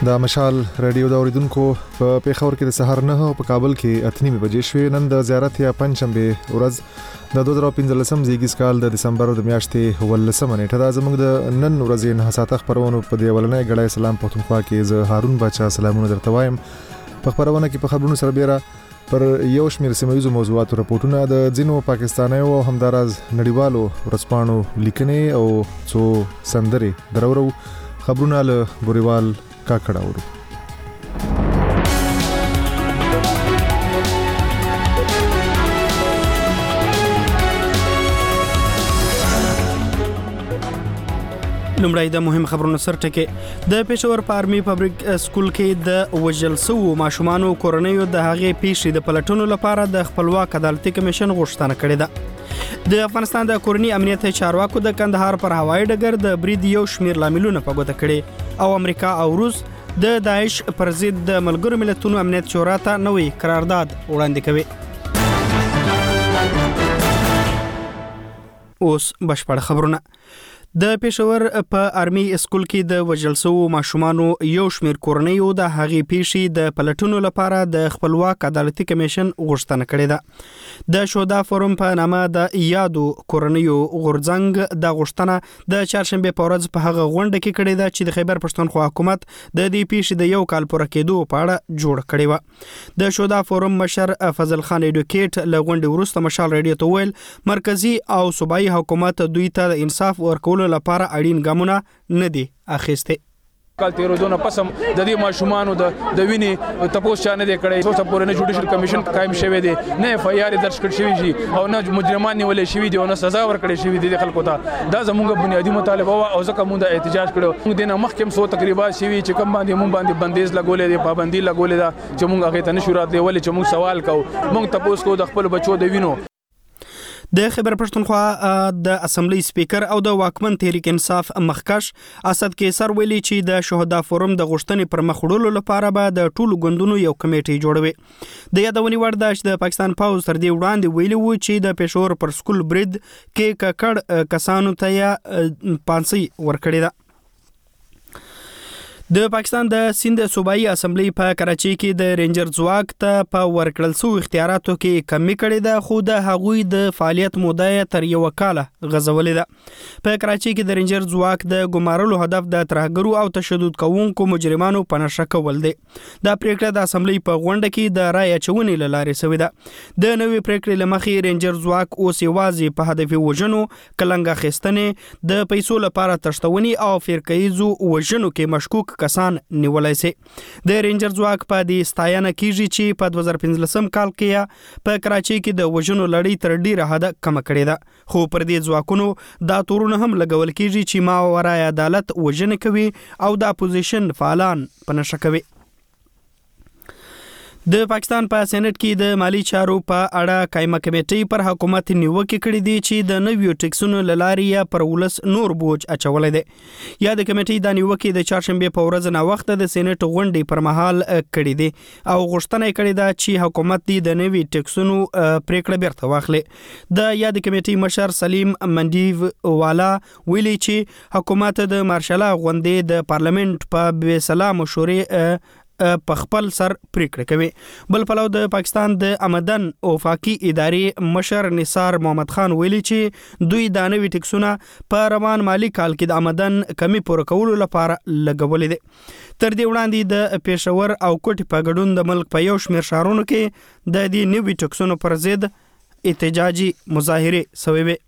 د مشال رادیو د اوریدونکو په پیښور کې د سهار 9 او په کابل کې 8:30 بجې شوې. نن د زیارت یا پنځشنبه ورځ د 2015 زیږیز کال د دسمبر د میاشتې 18 نیټه دا زموږ د نن ورځې نه ساعت خبرونه په دی ولنې غړای سلام پښتونخوا کې ز هارون بچا سلامونه درته وایم. په خبرونه کې په خبرونو سره بیره پر یو شمېر سیمایي موضوعاتو راپورټونه د ځینو پاکستانیو او همدارز نړیوالو ورځپاڼو لیکنې او څو سندرې درورو خبرونه له بوريوال کاکړه ورو. لومړی د مهم خبرونو سرټکي د پېښور په آرمي پبلک سکول کې د وژل شوو ماشومانو کورنیو د هغې پیښې د پلټنو لپاره د خپلواک عدالتي کمیشن غوښتنه کړې ده. د افغانستان د کورني امنیت چارواکو د کندهار پر هوایي ډګر د برید یو شمېر لاملونه په ګوته کړي او امریکا او روس د داعش پر ضد د ملګرو ملتونو امنیت شورا ته نوې قرارداد وړاندې کوي. اوس بشپړ خبرونه. د پېښور په آرمي سکول کې د وژل شوو ماشومانو یو شمېر کورنیو د هغې پیښې د پلټنو لپاره د خپلواک عدالتي کمیشن غوښتنه کړې ده. د شهدا فورم په نامه د یادو کورنیو غورځنګ د غوښتنه د چهارشنبه په ورځ په هغه غونډه کې کړې ده چې د خیبر پښتونخوا حکومت د دې پیښې د یو کال پوره کېدو په اړه جوړ کړې و. د شهدا فورم مشر فضل خان ایډوکیټ له غونډې وروسته مشال رادیو ته ویل مرکزی او صوبایي حکومت دوی ته انصاف ورکول لپاره اړین ګامونه نه دي اخیسته. کال تیرودونه پسم د دې ماشومانو د وینې تپوس چا نه دی کړی. څو پورې نه جوډیشل کمیشن قائم شوی دی، نه اف آی آر درج کړی شوی دی او نه مجرمان نیولې شوی دی او نه سزا ورکړې شوی دی خلکو ته. دا زموږ بنیادی مطالبه او ځکه موږ د احتجاج کړو. موږ د محکم سو تقریبا شوی چې کوم باندې موږ باندې بندیز لګولې دی، پابندي لګولې ده چې موږ هغه ته نشو راتلې ولې چې موږ سوال کوو. موږ تپوس کوو د خپل بچو د وینو. د خیبر پښتونخوا د اسمبلی سپیکر او د واکمن تحریک انصاف مخکش اسد کیسر ویلي چې د شهدا فورم د غوښتنې پر مخ وړلو لپاره به د ټولو ګوندونو یو کمیټه جوړوي. د یادونې وړ ده چې د پاکستان پوز تر دې وړاندې ویلي و چې د پېښور پر سکول برید کې ککړ کسانو ته یا پانسي ورکړې ده. د پاکستان د سند صوبایي اسمبلی په کراچۍ کې د رینجر ځواک ته په ورکړل شو اختیاراتو کې کمی کړې ده، خو د هغوی د فعالیت موده تر یو کاله غځولې ده. په کراچۍ کې د رینجر ځواک د ګمارلو هدف د ترهګرو او تشدد کوونکو مجرمانو په نشه کول دی. دا پریکړه د اسمبلی په غونډه کې د رای اچونې له لارې شوې ده. د نوې پریکړې له مخې رینجر ځواک اوس یوازې په هدف وژنو، کلنګ اخیستنې، د پیسو لپاره تښتونې او فرقه‌ایزو وژنو کې مشکوک کسان نیولای شي. د رینجر ځواک په دې ستاینه کیږي چې په 2015 کال کې په کراچۍ کې د وژنو لړۍ تر ډیره حده کم کړې ده، خو پر دې ځواکونو دا تورونه هم لګول کیږي چې ماورای عدالت وژنې کوي او د اپوزیشن فعالان په نشه کوي. د پاکستان په سېنات کې د مالی چارو په اړه قائمه کمیټې پر حکومت نیوکه کړې دي چې د نویو ټیکسونو لاري یا پر ولس نور بوج اچولې ده. یا د کمیټې د نیوکه د چهارشنبه په ورځ نه وخت د سېنات غونډې پر مهال کړې دي او غوښتنه کړې ده چې حکومت د نوي ټیکسونو پریکړه بیرته واخلي. د یا د کمیټې مشر سلیم منډیو والا ویلي چې حکومت د مارشال غونډې د پارلیمنت په بې سلام مشورې په خپل سر پریکړه کوي. بل پلو د پاکستان د آمدن وفاقي ادارې مشر نثار محمد خان ویلي چې دوی د نوي ټیکسونه په روان مالی کال کې د آمدن کمی پوره کولو لپاره لګولې دي. تر دې وړاندې د پېښور او کوټ په ګډون د ملک په یو شمېر ښارونو کې د دې نوي ټیکسونو پر ضد احتجاجي مظاهره شوې وې.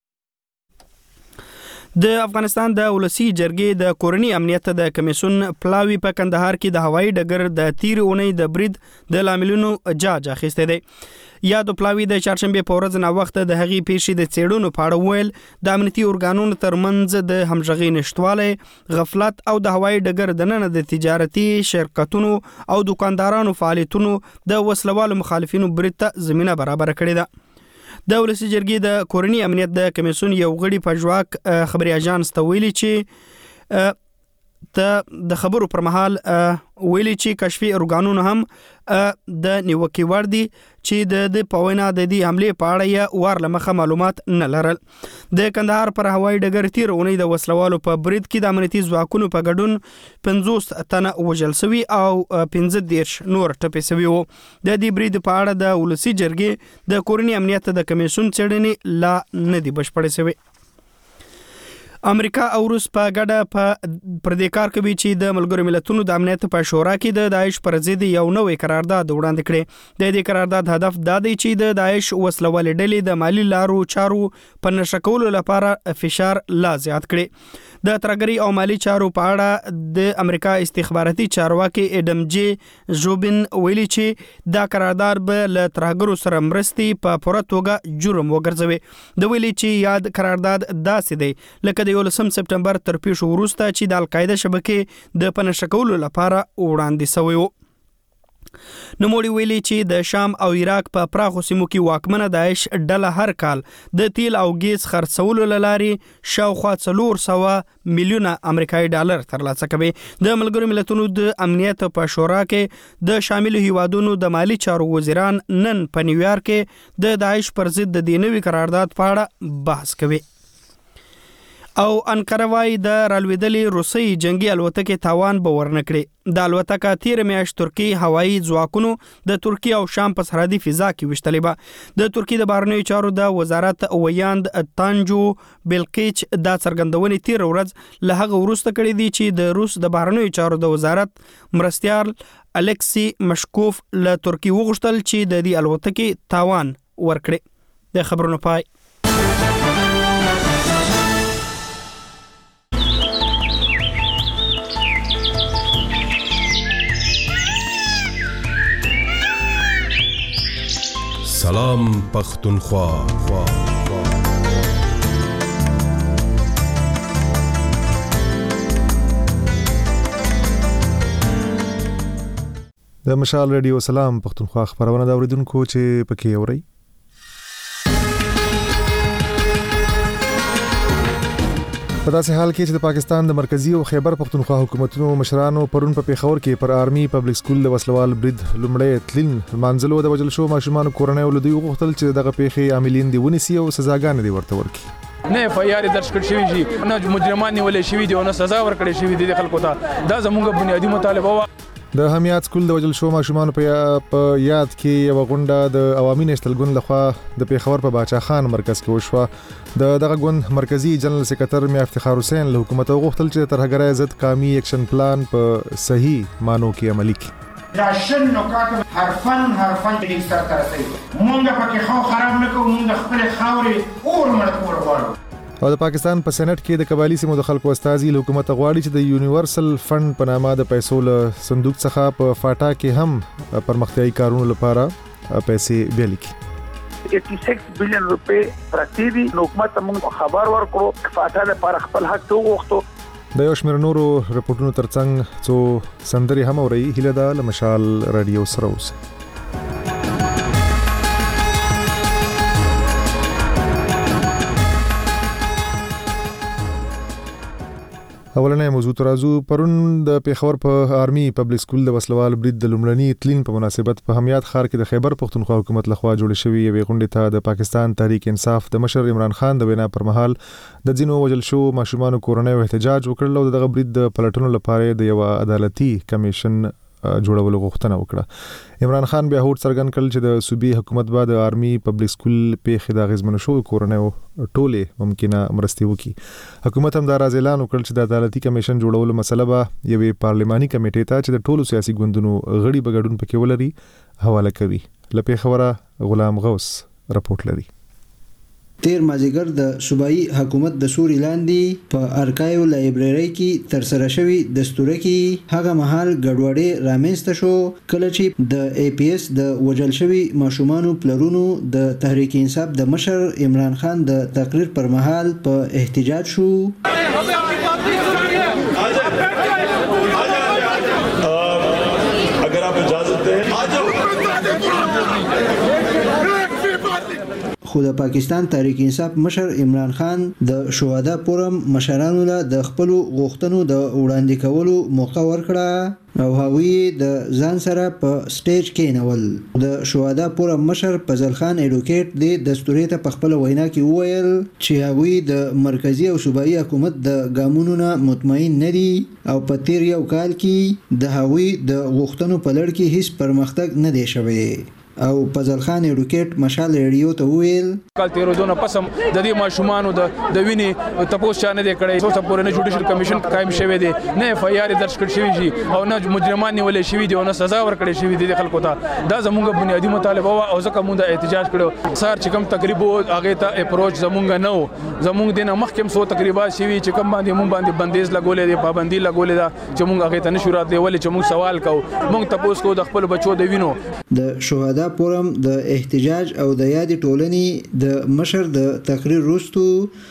د افغانستان د ولسی جرګې د کورنی امنیت د کمیسیون پلاوی په کندهار کې د هوایي ډګر د تیر اونۍ د برید د لاملونو جاج اخیسته دی. یا د پلاوی د چهارشنبه په ورځ نه وخت د هغې پیښې د څېړنو په اړه ویل د امنیتي ارګانونو ترمنځ د همغږۍ نشټوالی، غفلت او د هوایي ډګر دننه د تجارتي شرکتونو او دکاندارانو فعالیتونو د وسلوالو مخالفینو برید ته زمینه برابر کړې ده. د ولسی جرګې د کورنی امنیت د کمیسیون یو غړي په ژواک خبري اژانس ته ویلي چې د خبرو پر مهال ویلي چې کشفي ارګانونه هم د نیوکې وړ دي چې د پوینا د دې حمله په اړه یا وار لمخه معلومات نه لرل. د کندهار پر هوایي ډګر تیر اونۍ د وسلوالو په برید کې د امنیتي ځواکونو په ګډون 50 تنه وژل شوي او 15 نور ټپي شوي وو. د دې برید په اړه د ولسی جرګې د کورنۍ امنیت د کمیسیون څېړنې لا نه دی بشپړې شوی. امریکا او روس په ګډه پر دې کار کوي چې د ملګرو ملتونو د امنیت په شورا کې د داعش پر ضد یو نوې قرارداد وړاندې کړي. د دې قرارداد هدف دا دی چې د داعش وسلوالې ډلې د مالی لارو چارو په نشه کولو لپاره فشار لا زیات کړي. د ترګری او مالی چارو په اړه د امریکا استخباراتي چارواکي اډم جی جوبن ویلي چې دا قرارداد به له ترګرو سره مرستي په پوره توګه جرم وګرځوي. د ویلي چې یاد قرارداد داسې دی لکه 11 سپټمبر تر پیښو وروسته چې د القاعده شبکې د پنځه کولو لپاره وړاندې شوی و. نوموړي ویلي چې د شام او عراق په پراخو سیمو کې واکمنه داعش ډله هر کال د تیل او ګیس خرڅولو لارې شاوخوا 400 میلیونه امریکایي ډالر ترلاسه کوي. د ملګرو ملتونو د امنیت په شورا کې د شامل هیوادونو د مالی چارو وزیران نن په نیویارک کې د داعش پر ضد د نوي قرارداد په اړه بحث کوي. او انقره وايي د رالوېدلې روسي جنگي الوتکې تاوان به ورنکړي. د الوتکه تیر میاشت ترکی هوایي ځواکونو د ترکیه او شام په سرحدي فضا کې وشتلې به. د ترکیه د بهرنیو چارو د وزارت ویاند تانجو بلقیچ دا څرګندونې تیر ورځ له هغه وروسته کړې دي چې د روس د بهرنیو چارو د وزارت مرستیال الکسی مشکوف له ترکیه وغوښتل چې د دې الوتکې تاوان ورکړي. د خبرونو پای. سلام پختونخوا. د مشال رادیو سلام پختونخوا خبرونه دا اوریدونکو چې پکې اوري. په داسې حال کې چې د پاکستان د مرکزی او خیبر پختونخوا حکومتونو مشرانو پرون په پیښور کې پر آرمي پبلک سکول د وسلوال برید لومړی تلین منځلو د وجل شو ماشومان کورنۍ ولودي وغوښتل چې دغه پیښې عاملین دی ونیسي او سزاګانې دی ورته ورکړي. نه فیار درش کړی شوی شي نه مجرمان نیولې شوی دی او نه سزا ورکړي شوی دی خلکو ته. دا زموږ بنیادی مطالبه و. د همیات سکول د وجل شو ماشومان په یاد کې یو غونډه د عوامي نېشنل ګوند لخوا د پیښور په باچا خان مرکز کې وشوه. دغه ګوند مرکزی جنرال سکرټر میا افتخار حسین له حکومت غوښتل چې ترهګرۍ ضد قومي اکشن پلان په صحیح مانو کې عملي کړي. راشن نکات حرفن دې سره ترسي مونږ پکې خو خراب نه کوو. مونږ خپل خاورې اور مړ کول غواړو. او د پاکستان په سېنات کې د قبایلی سیمو د خلکو استازي حکومت غواړي چې د یونیورسل فند په نامه د پیسو له صندوق څخه په فاټا کې هم پرمختیايي کارونو لپاره پیسې بیل کړي. 86 بلین روپے پرتی دي. حکومت موږ خبر ورکړو فاټا لپاره خپل حق ته وغوښتو. د یو شمېر نورو رپورټونو ترڅنګ څو سندري هم اوري. هیله ده له مشال رادیو سره اوسئ. اولنې موضوع ترازو پرون د پیښور په آرمي پبلک سکول د وسلوال برید د لومړني تلین په مناسبت په همیات ښار کې د خیبر پختونخوا حکومت لخوا جوړ شوی یوې غونډې ته د پاکستان تحریک انصاف د مشر عمران خان د وینا پر مهال د ځینو وجل شو ماشومان کورنۍ احتجاج وکړل او دغه برید د پلټنو لپاره د یو عدالتي کمیشن جوړولو غوښتنه وکړه. عمران خان بیا هوډ څرګند کړ چې د صوبې حکومت به د آرمي پبلک سکول پیښې د غزمنو شو کورنۍ ټوله ممکنه مرستي وکړي. حکومت هم دا راز اعلان وکړ چې د عدالتي کمیشن جوړولو مسله به یوې پارلماني کمیټې ته چې د ټولو سیاسي ګوندونو غړي به ګډون پکې ولري حواله کوي. له پیښوره غلام غوث رپورټ لري. تیر مازیګر د صوبایي حکومت د سوري لاندې په ارکایو لایبرری کې تر سره شوی دستور کې هغه مهال ګډوډي رامنځته شو کله چې د ای پی ایس د وجل شوی ماشومانو پلرونو د تحریک انصاف د مشر عمران خان د تقریر پر مهال په احتجاج شو. خو د پاکستان تحریک انصاف مشر عمران خان د شهدا فورم مشرانو له د خپل غوښتنو د وړاندې کولو موقع ورکړه او هغوی د ځان سره په سټیج کې نول. د شهدا فورم مشر فضل خان ایډوکیټ د دستوري ته په خپل وینا کې وویل چې هغوی د مرکزی او صوبایي حکومت د ګامونو نه مطمئن نه دي او په تیر یو کال کې د هغوی د غوښتنو په لړ کې هیڅ پرمختګ نه دی شوی. او فضل خان ایډوکیټ مشال ریډیو ته وویل کال تیرودونه پسم د دې ماشومانو د وینې تپوس چا نه دی کړی، څو پورې نه جوډیشل کمیشن قائم شوی دی، نه اف آی آر درج کړی شوی دی او نه مجرمان نیولې شوی دی او نه سزا ورکړی شوی دی خلکو ته. دا زموږ بنیادی مطالبه او ځکه موږ د احتجاج کړو. سار چې کوم تقریبا هغه ته اپروچ زموږ نه و، زموږ دینه مخکې سو تقریبا شوی چې کوم باندې موږ باندې بندیز لګولې دی، پابندي لګولې دا چې موږ هغه ته نشو راتلې ولې چې موږ سوال کوو، موږ تپوس کوو د خپل بچو د وینو. د شهدا فورم د احتجاج او د یادې ټولنې د مشر د تقریر وروسته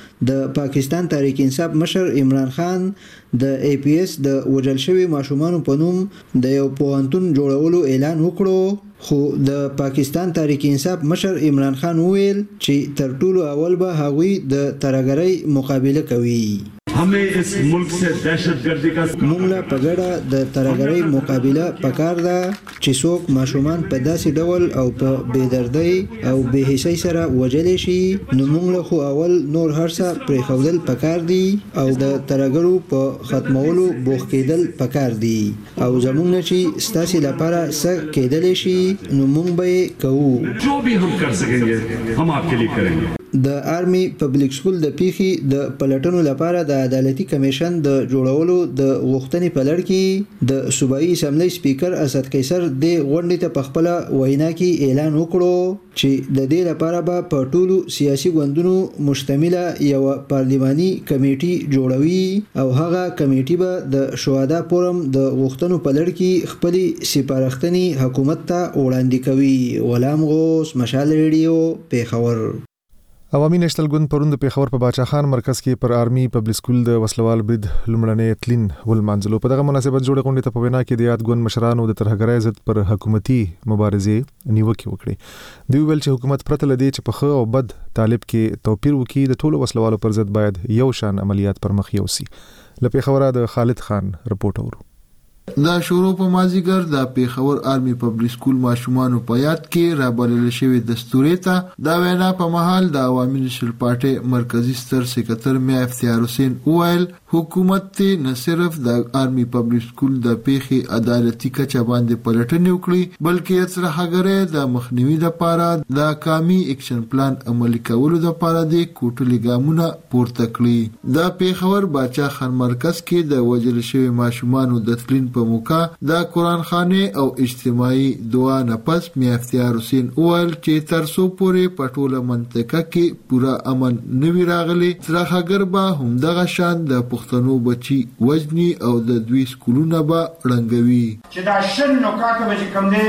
د پاکستان تحریک انصاف مشر عمران خان د ای پی ایس د وژل شوي ماشومانو په نوم د یو پوهنتون جوړولو اعلان وکړو. خو د پاکستان تحریک انصاف مشر عمران خان وویل چې تر ټولو اول به هغوی د ترهګرۍ مقابله کوي. हमें इस मुल्क से दहशतगर्दी का موږ له په ګډه د ترهګرۍ مقابله پکار ده چې څوک ماشومان په داسې ډول او په بېدردۍ او بې حسۍ سره وژلی شي نو موږ له خو اول نور هر څه پرېښودل پکار دي او د ترهګرو په ختمولو بوخت کېدل پکار دي او زموږ نه چې ستاسې لپاره څه کېدلی شي نو موږ به یې کوو. जो भी हम कर सकेंगे हम आपके लिए करेंगे. د آرمي پبلک سکول د پیښې د پلټنو لپاره د عدالتي کمیشن د جوړولو د غوښتنې په لړ کې د صوبایي اسمبلی سپیکر اسد قیصر د غونډې ته په خپله وینا کې اعلان وکړو چې د دې لپاره به په ټولو سیاسي ګوندونو مشتمله یوه پارلماني کمیټي جوړوي او هغه کمیټي به د شهدا فورم د غوښتنو په لړ کې خپلې سپارښتنې حکومت ته وړاندې کوي. غلام غوث، مشال ریډیو، پیښور. عوامي نېشنل ګوند پرون د پیښور په باچا خان مرکز کې پر آرمي پبلک سکول د وسلوال برید لومړنۍ تلین ولمانځلو. په دغه مناسبت جوړه غونډې ته په وینا کې د یاد ګوند مشرانو د ترهګرۍ ضد پر حکومتي مبارزې نیوکې وکړې. دوی ویل چې حکومت پرته له دې چې په ښه او بد طالب کې توپیر وکړي د ټولو وسلوالو پر ضد باید یو شان عملیات پر مخ یوسي. له پیښوره د خالد خان رپورټ اورو. دا شروع په مازیګر د پیښور آرمي پبلک سکول ماشومانو په یاد کې رابلل شوی دستوري ته دا وینا په محل د عوامي نېشنل پارټي مرکزی ستر سکرټر میا افتیار حسین وویل حکومت ته نه صرف د آرمي پبلک سکول د پیښې عدالتي کچه باندې پلټنې وکړي بلکې ترهګرۍ د مخنیوي لپاره د قومي اکشن پلان عملي کولو لپاره د کوټلي ګامونه پورته کړي. د پیښور باچا خان مرکز کې د وژل شوی ماشومانو د تلین په موقع د قرآن خانه او اجتماعي دعا نه پس میا افتیار حسین وویل چې تر څو پورې په ټوله منطقه کې پوره امن نوي راغلي ترهګر به همدغه شان د پښتنو بچي وجني او د دوی سکولونه به رنګوي. چې دا شن نکات به کوم دي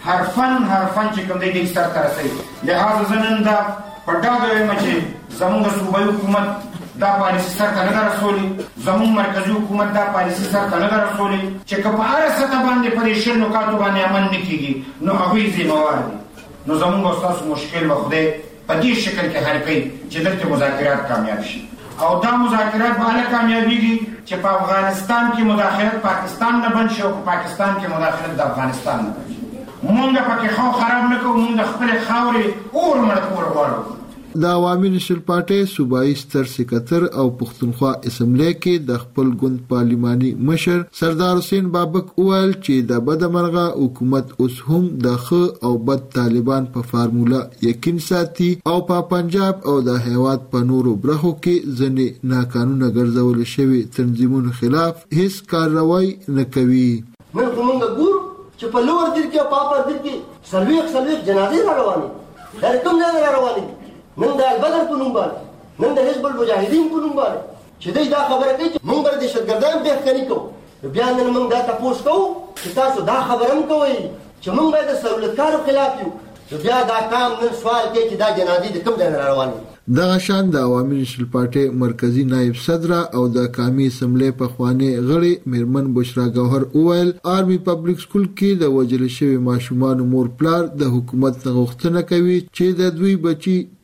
حرفن چې کوم دي د سر تر سي لہذا زنن دا پټاګوي مچ زموږ صوبایي حکومت دا پالیسی سر ته نه رسولي، زموږ مرکزی حکومت دا پالیسی سر ته نه رسولي چې که په هر سطح باندې په دې شل نکاتو باندې عمل نه کیږي نو هغوی ذمہوار دي. نو زموږ او ستاسو مشکل به خدای په دې شکل کې حل کوي چې دلته مذاکرات کامیاب شي او دا مذاکرات به هله کامیابیږي چې په افغانستان کې مداخلت پاکستان نه بند شي او په پاکستان کې مداخلت د افغانستان نه بند شي. مونږ پکې خو خراب نه کوو، مونږ خپل خاورې اور مړ کول غواړو. د عوامي نېشنل پارټي صوبایي ستر سکرټر او پښتونخوا اسمبلی کې د خپل ګوند پارلماني مشر سردار حسین بابک وویل چې د بدمرغه حکومت اوس هم د ښه او بد طالبان په فارموله یقین ساتي او په پنجاب او د هیواد په نورو برخو کې ځنې ناقانونه ګرځول شوي تنظیمونو خلاف هیڅ کارروای نه کوي. نن کومه ګور چې په لور دل کې او په اپر دل کې سلويخ جنازې را روانې دا کوم ځای را روانې نن د البدر په نوم باندې نن د حزب المجاهدین په نوم باندې چې دوی دا خبره کوي چې موږ به دهشتګردان بهتري کوو. بیا نن موږ دا تپوس کوو چې تاسو دا خبره هم کوئ چې موږ به د سهولتکارو خلاف یو. بیا دا کام نن سوال کوي چې دا جنازې د کوم ځای را روانې. دغه شان د عوامي نېشنل پارټي مرکزی نائب صدر او د قومي اسمبلی پخوانی غړي میرمن بشرا گوهر اویل آرمي پبلک سکول کې د وژل شوی ماشومان مور پلار د حکومت غوښتنه کوي چې د دوی بچي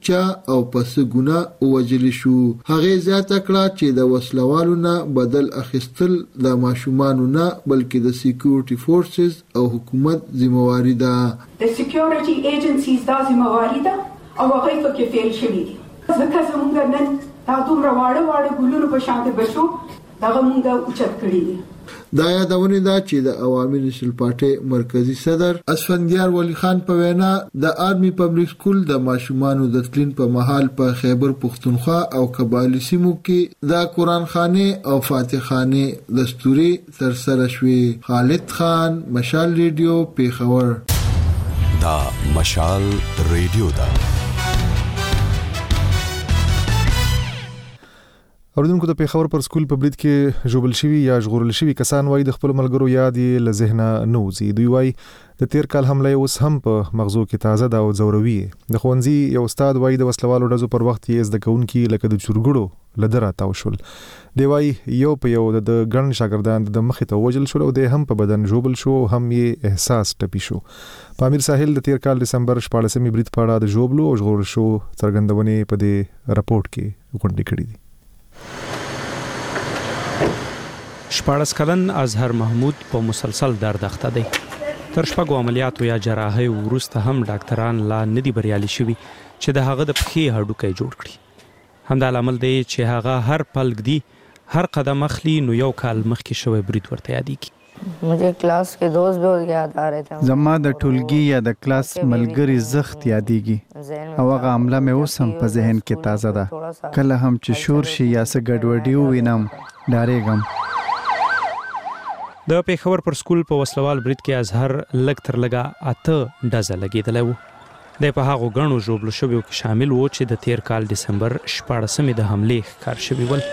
چا او پس ګناه ووجل شو. هغه زیاته کړه چې د وسلوالو نه بدل اخیستل د ماشومانو نه بلکې د سکیورټي فورسز او حکومت ذمہواری ده. د سکیورټي ایجنسیز دا ذمہواری ده او هغه پکې فیل شوي دي. ځکه زموږ نن دا دومره واړه ګلونو په شان د بچو دغه مونږ اوچت کړي دي. دا یادونه ده چې د عوامي نېشنل پارټي مرکزی صدر اسفندیار ولی خان په وینا د آرمي پبلک سکول د ماشومانو د تلین په محل په خیبر پختونخوا او قبایلی سیمو کې د قرآن خانه او فاتح خانه دستوري تر سره شوې. خالد خان، مشال ریډیو، پیښور. دا مشال ریډیو ده. اوریدونکو د پیښور پر سکول په برید کې ژوبل شوي یا ژغورل شوي کسان وایي د خپل ملګرو یاد یې له ذهنه نه وځي. دوی وایي د تیر کال حمله اوس هم په مغزو کې تازه ده او ځوروي. د ښوونځي یو استاد وایي د وسلوالو ډزو پر وخت یې زده کوونکي لکه د چورګړو له دره تاو شول. دی وایي یو په یو د ګڼ شاګردان د مخې ته ووژل شول او دی هم په بدن ژوبل شو او هم یې احساس ټپي شو. په امیر ساحل د تیر کال دسمبر 14 برید په اړه د ژوبلو او ژغورل شو څرګندونې په دې راپورټ کې غونډې کړې دي. 14 کلن اظهر محمود په مسلسل درد اخته دی. تر شپږو عملیاتو یا جراحي وروسته هم ډاکټران لا نه دي بریالي شوي چې د هغه د پښې هډوکی جوړ کړي. همدا لامل دی چې هغه هر پل ږدي، هر قدم اخلي نو یو کال مخکې شوی برید ورته یادېږي. مجھے کلاس کے دوست بہت یاد آ رہے تھے. زما د ټولګي یا د کلاس ملګری زخت یادېږي او هغه عمله مې اوس هم په ذهن کې تازه ده. کله هم چې شور شي یا څه ګډوډي ووینم ډارېږم. د پیښور پر سکول په وسلوال برید کې اظهر لږ تر لږه 8 ډزه لګېدلی و. دی په هغو ګڼو ژوبلو شویو کې شامل و چې د تیر کال ډسمبر 14 د حملې ښکار شوي ول.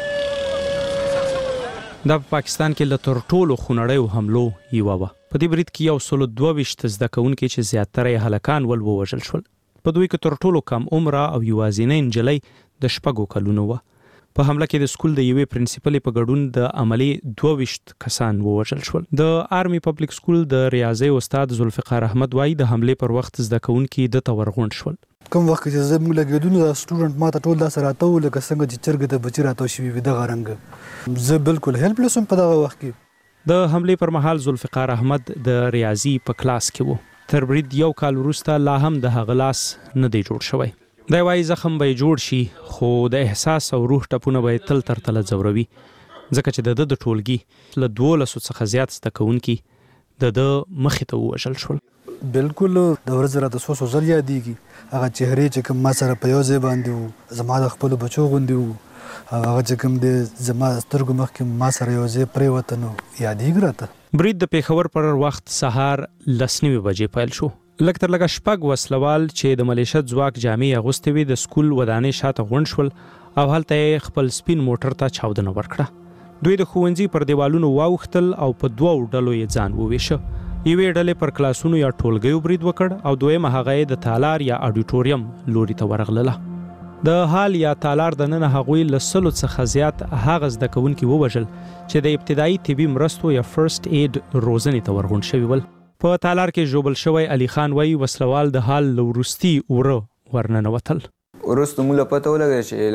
دا په پاکستان کې له تر ټولو خونړیو حملو یوه وه. په دې برید کې 122 زده کوونکي چې زیاتره یې هلکان ول ووژل شول. په دوی کې تر ټولو کم عمره او یوازینۍ نجلۍ د 6 کلونو وه. په حمله کې د سکول د یوې پرنسپلې په ګډون د عملي 22 کسان ووژل شول. د آرمي پبلک سکول د ریاضي استاد ذوالفقار احمد وایي د حملې پر وخت زده کوونکي دته ورغونډ شول. کوم وخت چې زموږ لګېدونو دا سټوډنټ ماته ټول داسې راته و لکه څنګه چې چرګ ته بچي راته شوي وي دغه رنګه. زه بالکل هیلپلس وم په دغه وخت کې. د حملې پر مهال ذوالفقار احمد د ریاضي په کلاس کې و. تر برید یو کال وروسته لا هم د هغه لاس نه دی جوړ شوی. دی وایي زخم به یې جوړ شي خو د احساس او روح ټپونه به یې تل تر تله ځوروي ځکه چې د د ټولګي له 12 څخه زیات زده کوونکي د مخې ته ووژل شول. بالکل د ورځې راته څو ځل یادېږي هغه چهرې چې کوم ما سره په یو ځای باندې وو زما د خپلو بچو غوندې وو هغه چې کوم دی زما سترګو مخکې ما سره یو ځای پرېوته نو یادېږي راته. برید د پیښور پر وخت سهار 10 بجې پیل شو. لږ تر لږه 6 وسلوال چې د ملیشت ځواک جامې اغوستې وې د سکول ودانۍ شاته غونډ شول او هلته یې خپل سپین موټر ته چاودنه ورکړه. دوی د ښوونځي پر دیوالونو واوښتل او په 2 ډلو یې ځان وویشه. یوې ډلې پر کلاسونو یا ټولګیو برید وکړ او دویمه هغه یې د تالار یا اډیټوریم لوري ته ورغلله. د هال یا تالار دننه هغوی له 100 څخه زیات هغه زده کوونکي ووژل چې د ابتدایي طبي مرستو یا فرست ایډ روزنې ته ورغونډ شوي ول. په تالار کې ژوبل شوی علي خان وایي وسلوال د حال له وروستي وره ورننوتل. وروسته موږ له پته ولګېده چې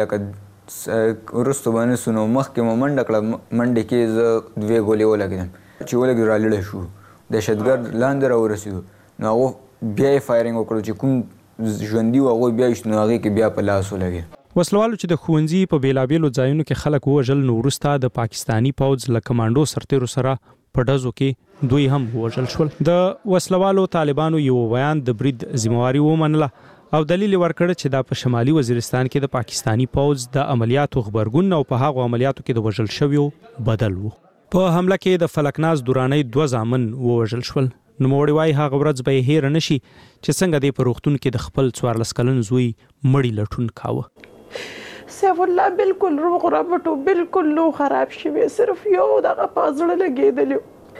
لکه وروسته باندې سو نو مخکې مو منډه کړه. منډې کې زه 2 ګولې ولګېدم چې ولګېد رالړی شو. دهشتګرد لاندې راورسېدو نو هغو بیا یې فایرنګ وکړو چې کوم ژوندي و هغوی بیا ایست نو هغې کې بیا په لاس ولګېد. وسلوالو چې د ښوونځي په بېلابېلو ځایونو کې خلک ووژل نو وروسته د پاکستاني پوځ له کمانډو سرتېرو سره په ډزو کې دوی هم ووژل شول. د وسلوالو طالبانو یو بیان د برید ذمہواری ومنله او دلیل ورکړ چې دا په شمالي وزیرستان کې د پاکستاني پوځ د عملیاتو خبرګون او په هغو عملیاتو کې د وژل شویو بدل وو. په حمله کې د فلکناز دورانۍ 2 زامن ووژل شول. نوموړی وایي هغه ورځ به یې هېره نشي چې څنګه دی په روغتون کې د خپل 14 کلن زوی مړی لټون کاوه. سیف الله بالکل روغ رمټ و بالکل لو خراب شوی صرف یو دغه په زړه لګېدلی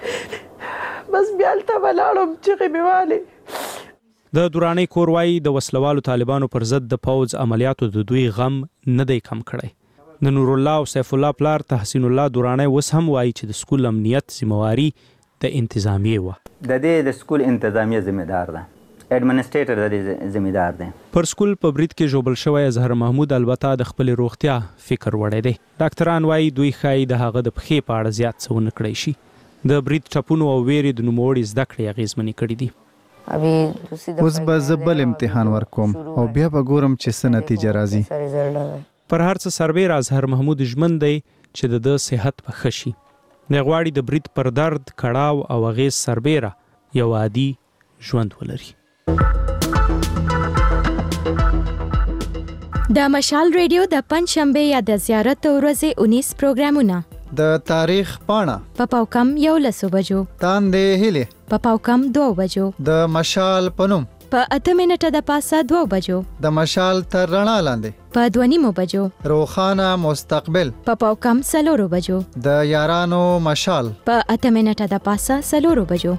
بس بیا هلته ولاړم چغې مې والې. د دورانۍ کور وایي د وسلوالو طالبانو پر ضد د پوځ عملیاتو د دوی غم نه دی کم کړی. د نور الله او سیف الله پلار تحسین الله دورانۍ اوس هم وایي چې د سکول امنیت ذمہواری د انتظامیې وه. د دې د سکول انتظامیه ذمہ دار ده ایڈمنسټریټر د ذمہدار دی. پر سکول په برید کې ژوبل شوی اظهر محمود البته د خپل روغتیا فکر وړی دی. ډاکټران وایي دوی ښایي د هغه د پښې په اړه زیات څه ونه کړی شي. د برید ټپونو او ویرې د نوموړي زده کړې اغېزمنې کړي دي. اوس به زه بل امتحان ورکوم او بیا به ګورم چې څه نتیجه راځي. پر هر څه سربیره اظهر محمود ژمن دی چې د ده صحت به ښه شي. دی غواړي د برید پر درد، کړاو او اغېز سربیره یو عادي ژوند ولري. د مشال ریډیو د پنجشنبه یا د زیارت ورځې 19 پروګرامونه د تاریخ پاڼه په پاوکم 11 بجو، تاندې هیلې په پاوکم 2 بجو، د مشال پنوم په 8 منټه د پاسه 2 بجو، د مشال تر رڼا لاندې په 2:30 بجو، روخانه مستقبل په پاوکم 4 بجو، د یارانو مشال په 8 منټه د پاسه 4 بجو.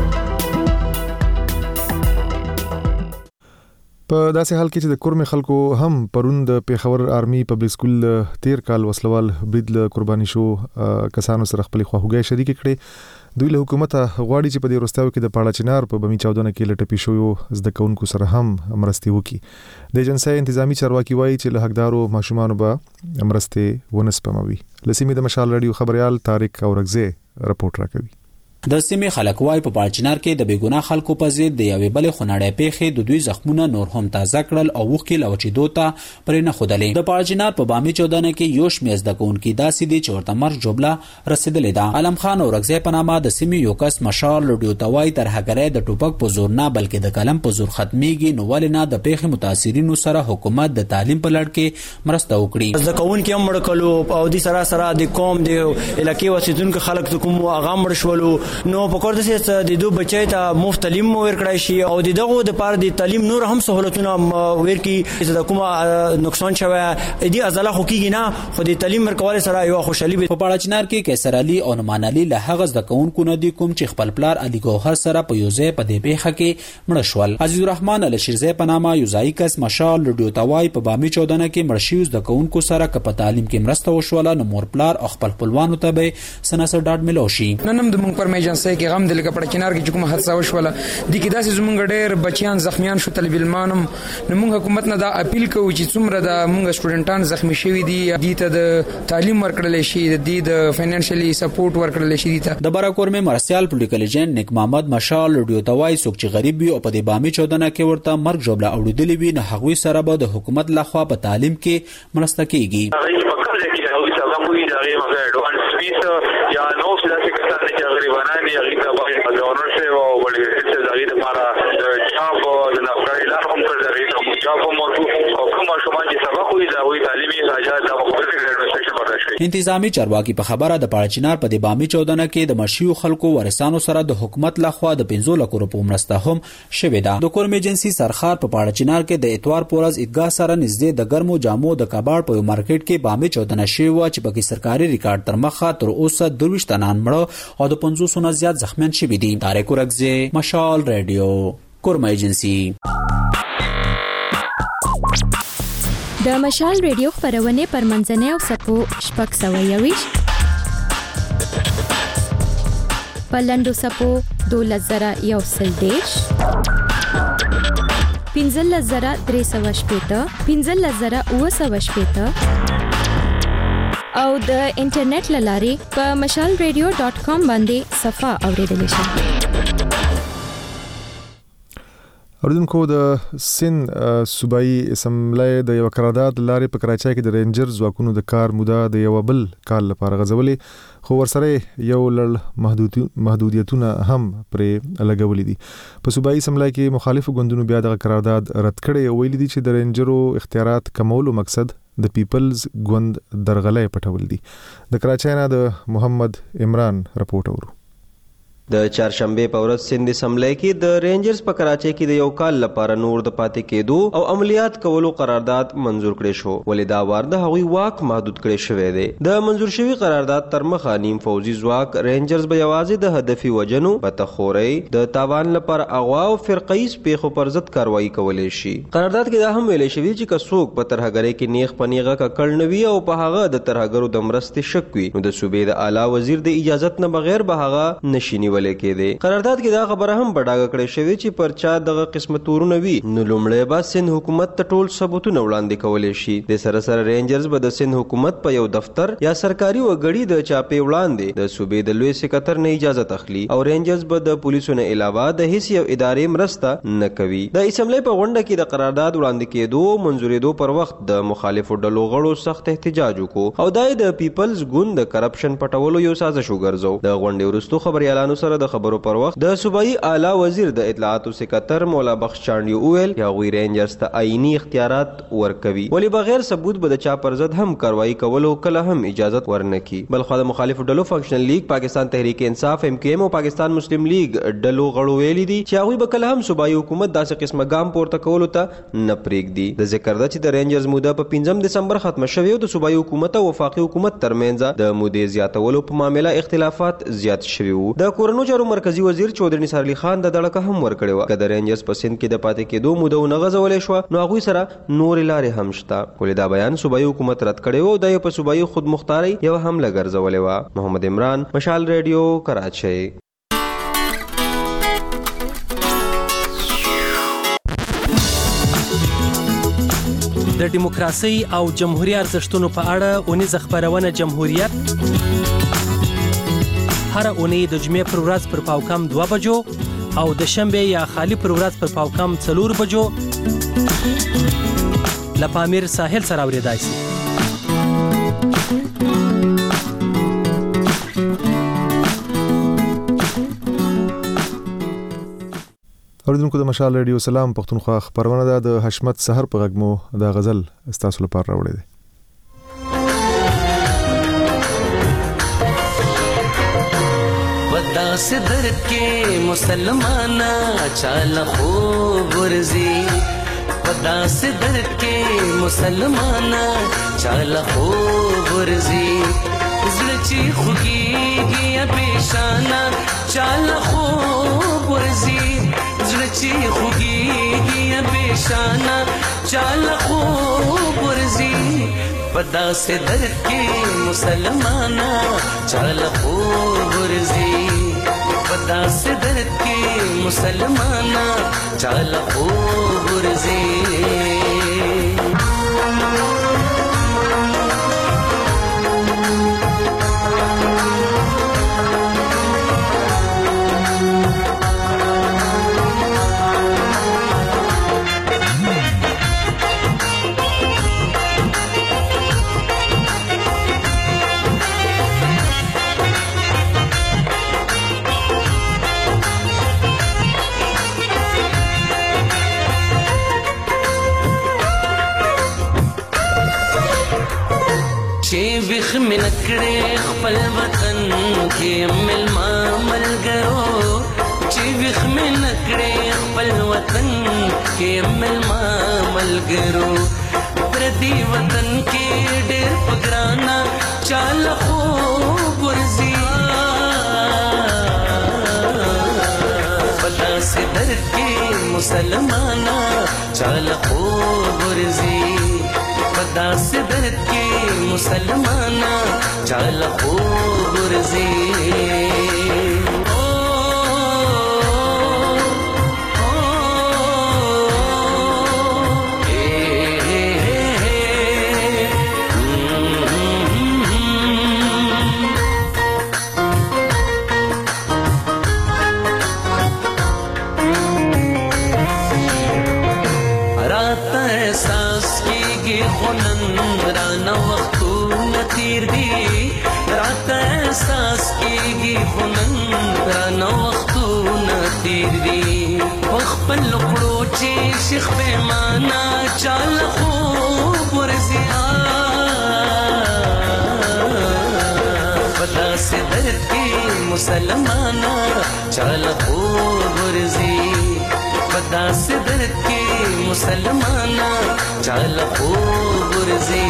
په داسې حال کې چې د کورمې خلکو هم پرون د پیښور آرمي پبلک سکول تیر کال وسلوال برید له قرباني شو کسانو سره خپل خواخوږي شریک کړي. دوی له حکومت غواړي چې په دې وروستیو کې د پاړه چنار په بمی چاودنه کې لټپي شویو زده کوونکو سره هم مرستې وکړي. د ایجنسۍ انتظامی چارواکي وایي چې له حقدارو ماشومانو به مرستې ونه سپموي. له سیمې د مشال رادیو خبريال طارق اورګزی رپورټ راکوي. د سیمې خلک وای په پالچنار کې د بیګناه خلکو په ضد د یوې بلې خونړۍ پیښې د دوی زخمونه نور هم تازه کړل او وښکې لوچېدو ته پرې نه ښودلې. د پالچنار په بامي چودنه کې یو شمېر زده کوونکي داسې دي چې ورته مرګ جوړه رسېدلې ده. عالم خان اورګزی په نامه د سیمې یو کس مشال رادیو ته وایي ترهګرۍ د ټوپک په زور نه بلکې د قلم په زور ختمېږي، نو ولې نه د پیښې متاثرینو سره حکومت د تعلیم په لړ کې مرسته وکړي. زده کوونکي هم مړه کړلو او د سره د قوم د علاقې اوسېدونکو خلک د کوم هغه مړه شولو. نو په کور د دوی بچی ته مفت تعلیم ورکړای شي او دغه د پاره د تعلیم نور هم سہولتونه ورکړي چې د کومه نقصان شوی دي ازله خو کېږي نه، خو د تعلیم ورکول سره یو خوشحالي. په پاړچنار کې کیسر علي او نمان علي له هغه زده کوونکو نه دي کوم چې خپل پلار علي ګوهر سره په یو ځای په دې پیښه کې مړه شول. عزیز الرحمن الشیرزی په نامه یو ځای کس مشال رادیو ته وایي په بامي چودنه کې مړ شوي زده کوونکو سره که په تعلیم کې مرسته وشوله نو مور پلار او خپل خپلوانو ته به سناسر ډاډ ملو شي. نن هم د مونږ پر ایجنسۍ کې غم د لکه پړچنار کې کومه حادثه وشوله د کې داسې زمونږ ډېر بچیان زخمیان شو، طالب علمانم. نو مونږ حکومت نه دا اپیل کوو چې څومره د مونږ سټوډنټان زخمی شوي دي دې ته د تعلیم ورکړل شي، د فاینانشلی سپورټ ورکړل شي. د براکورمې مرسیال پولیټیکل ایجنټ نیک محمد مشال رادیو ته وایي څوک چې غریب وي او په دې بامي چودنه کې ورته مرګ ژوبله اوړېدلې وي نو هغوی سره به د حکومت لخوا په تعلیم کې مرسته کیږي. یا نو سلاسي کسان چې غریبانه دي هغه ته باید ځوانان شي او بلې څه ځای د مارا چاپ د نفرای لار هم پر ځای ته چاپ موضوع او کوم شومان چې سبق وي دا وي تعلیمي حاجات د خپل ایڈمنسټریشن پرځای. انتظامی چارواکي په خبره د پاړچنار په د بامي چودنه کې د مشیو خلکو ورسانو سره د حکومت لخوا د 15 لک روپو مرسته هم شوې ده. د کورم ایجنسی سرخار په پاړچنار کې د اتوار پورز عیدګاه سره نږدې د ګرمو جامو د کباړ په مارکیټ کې بامي چودنه شوې و چې په سرکاري ریکارډ تر مخه تر اوسه 22 تنان مړه او د 500 نه زیات زخمیان شوي دي. طارق اورګزی، مشال رادیو، کورم ایجنسی. د مشال ریډیو خبرونه پر منځنۍ او سپو شپږ سوه یویش په لنډو سپو 12,110 15,380 15,980 او د انټرنیټ لارې په mashalradio.com باندې صفه اوریدل شي. اوریدونکو د سند صوبایي اسمبلی د یو قرارداد لارې په کراچۍ کې د رینجر ځواکونو د کار موده د یو بل کال لپاره غځولې، خو ورسره یو لړ محدودیتونه هم پرې لګولې دي. په صوبایي اسمبلی کې مخالفو ګوندونو بیا د قرارداد رد کړی او ویلي دي چې د رینجرو اختیارات کمولو مقصد د پیپلز ګوند درغلۍ پټول دي. د کراچۍ نه د محمد عمران رپورټ اورو. د چهارشنبه په ورځ سند اسمبلی کې د رینجرز په کراچۍ کې د یو کال لپاره نور د پاتې کېدو او عملیات کولو قرارداد منزور کړی شو، ولې دا وار د هغوی واک محدود کړی شوی دی. د منزور شوی قرارداد تر مخه نیم فوجي ځواک رینجرز به یوازې د هدفي وجنو، بتخورۍ، د تاوان لپاره اغوا او فرقیز پیښو پر ضد کاروایی کولی شي. قرارداد کې دا هم ویلی شوي چې که څوک په ترهګرۍ کې نیغ په نیغه ککړ نه وي او په هغه د ترهګرو د مرستې شک وي نو د صوبې د اعلی وزیر د اجازت نه بغیر به هغه نشي نیولی. نیولې کېدې. قرارداد کې دا خبره هم بډاګه کړې شوې چې پر چا دغه قسمه تورونه وي نو لومړی به سند حکومت ته ټول ثبوتونه وړاندې کولی شي. د سره سره رینجرز به د سند حکومت په یو دفتر یا سرکاري وګړي د چاپې وړاندې د صوبې د لوی سکتر نه اجازه تخلي او رینجرز به د پولیسو نه علاوه د هیڅ یو ادارې مرسته نه کوي. د اسمبلی په غونډه کې د قرارداد وړاندې کېدو منظورېدو پر وخت د مخالفو ډلو غړو سخت احتجاج وکړو او دا د پیپلز ګوند د کرپشن پټولو یو سازش وګرځو. د غونډې وروسته خبريالانو سره د خبرو پر وخت د صوبایي اعلی وزیر د اطلاعاتو سکتر مولا بخش چانډیو وویل چې هغوی رینجرز ته آئینی اختیارات ورکوي ولی بغیر ثبوت به د چا پر ضد هم کاروایی کولو کله هم اجازه ورنکي. بلخو د مخالفو ډلو فنکشنل لیگ، پاکستان تحریک انصاف MKM او پاکستان مسلم لیگ ډلو غړو ویلي دي چې هغوی به کله هم صوبایي حکومت داسې قسمه ګام پورته کولو ته نه پرېږدي. د ذکر ده چې د رینجرز موده په 5 دسمبر ختمه شوې او د صوبایي حکومت او وفاقي حکومت ترمنځ د مودې زیاتولو په معامله اختلافات زیات شوي وو. د کورنو چارو مرکزی وزیر چودري نثار علي خان د دړکه هم ورکړې وه. که د رینجرز په سند کې د پاتې کېدو موده ونه غځولې شوه نو هغوی سره نورې لارې هم شته. ولې دا بیان صوبایي حکومت رد کړی و او دا یې په صوبایي خودمختارۍ یوه حمله ګرځولې وه. محمد عمران، مشال ریډیو، کراچۍ. د دیموکراسۍ او جمهوریت ارزښتونو په اړه اونیزه خپرونه جمهوریت هر اونۍ د جمعې پر ورځ پر پاوکم 2 بجو او د شنبه یا خالی پر ورځ پر پاوکم 4 بجو له پامیر ساحل سره اوریدای شي. اوریدونکو د مشال ریډیو سلام پښتونخوا خبرونه ده. د حشمت سحر په غږ مو د غزل استاسو لپاره راوړی دی. ودا سے در کے مسلمانا چال خوب ورزی ودا سے در کے مسلمانا چال خوب ورزی زلچی خوگی گیا پیشانا چال خوب ورزی زلچی خوگی گیا پیشانا چال خوب ورزی ودا سے در کے مسلمانا چال خوب ورزی ودا سے در کے مسلمانا چال خوب ورزی. وخ من کړه خپل وطن کې ملما ملګرو چې وخ من کړه خپل وطن کې ملما ملګرو پردي وطن کې ډېر پګرانا چال خوب ورزي پتا سے در کې مسلمانا چال خوب ورزي پتا سے در کې مسلمانا چال خوب ورزی. رات احساس کیږي خونن رانا وختونه تیر دي رات احساس کیږي خونن رانا وختونه تیر دي خپل کړو چې شیخ پیمانا چال خوب ورزي پتا سے در کې مسلمانا چال خوب ورزي پتا سے در کې مسلمانا چال خوب ورزي.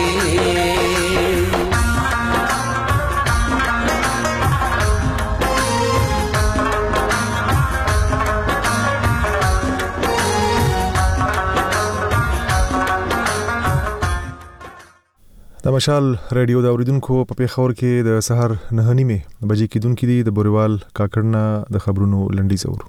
د مشال رادیو د اوریدونکو په پیښور کې د سحر 9:30 بجې کېدونکې دي د بوریوال کاکړنا د خبرونو لنډیز اورو.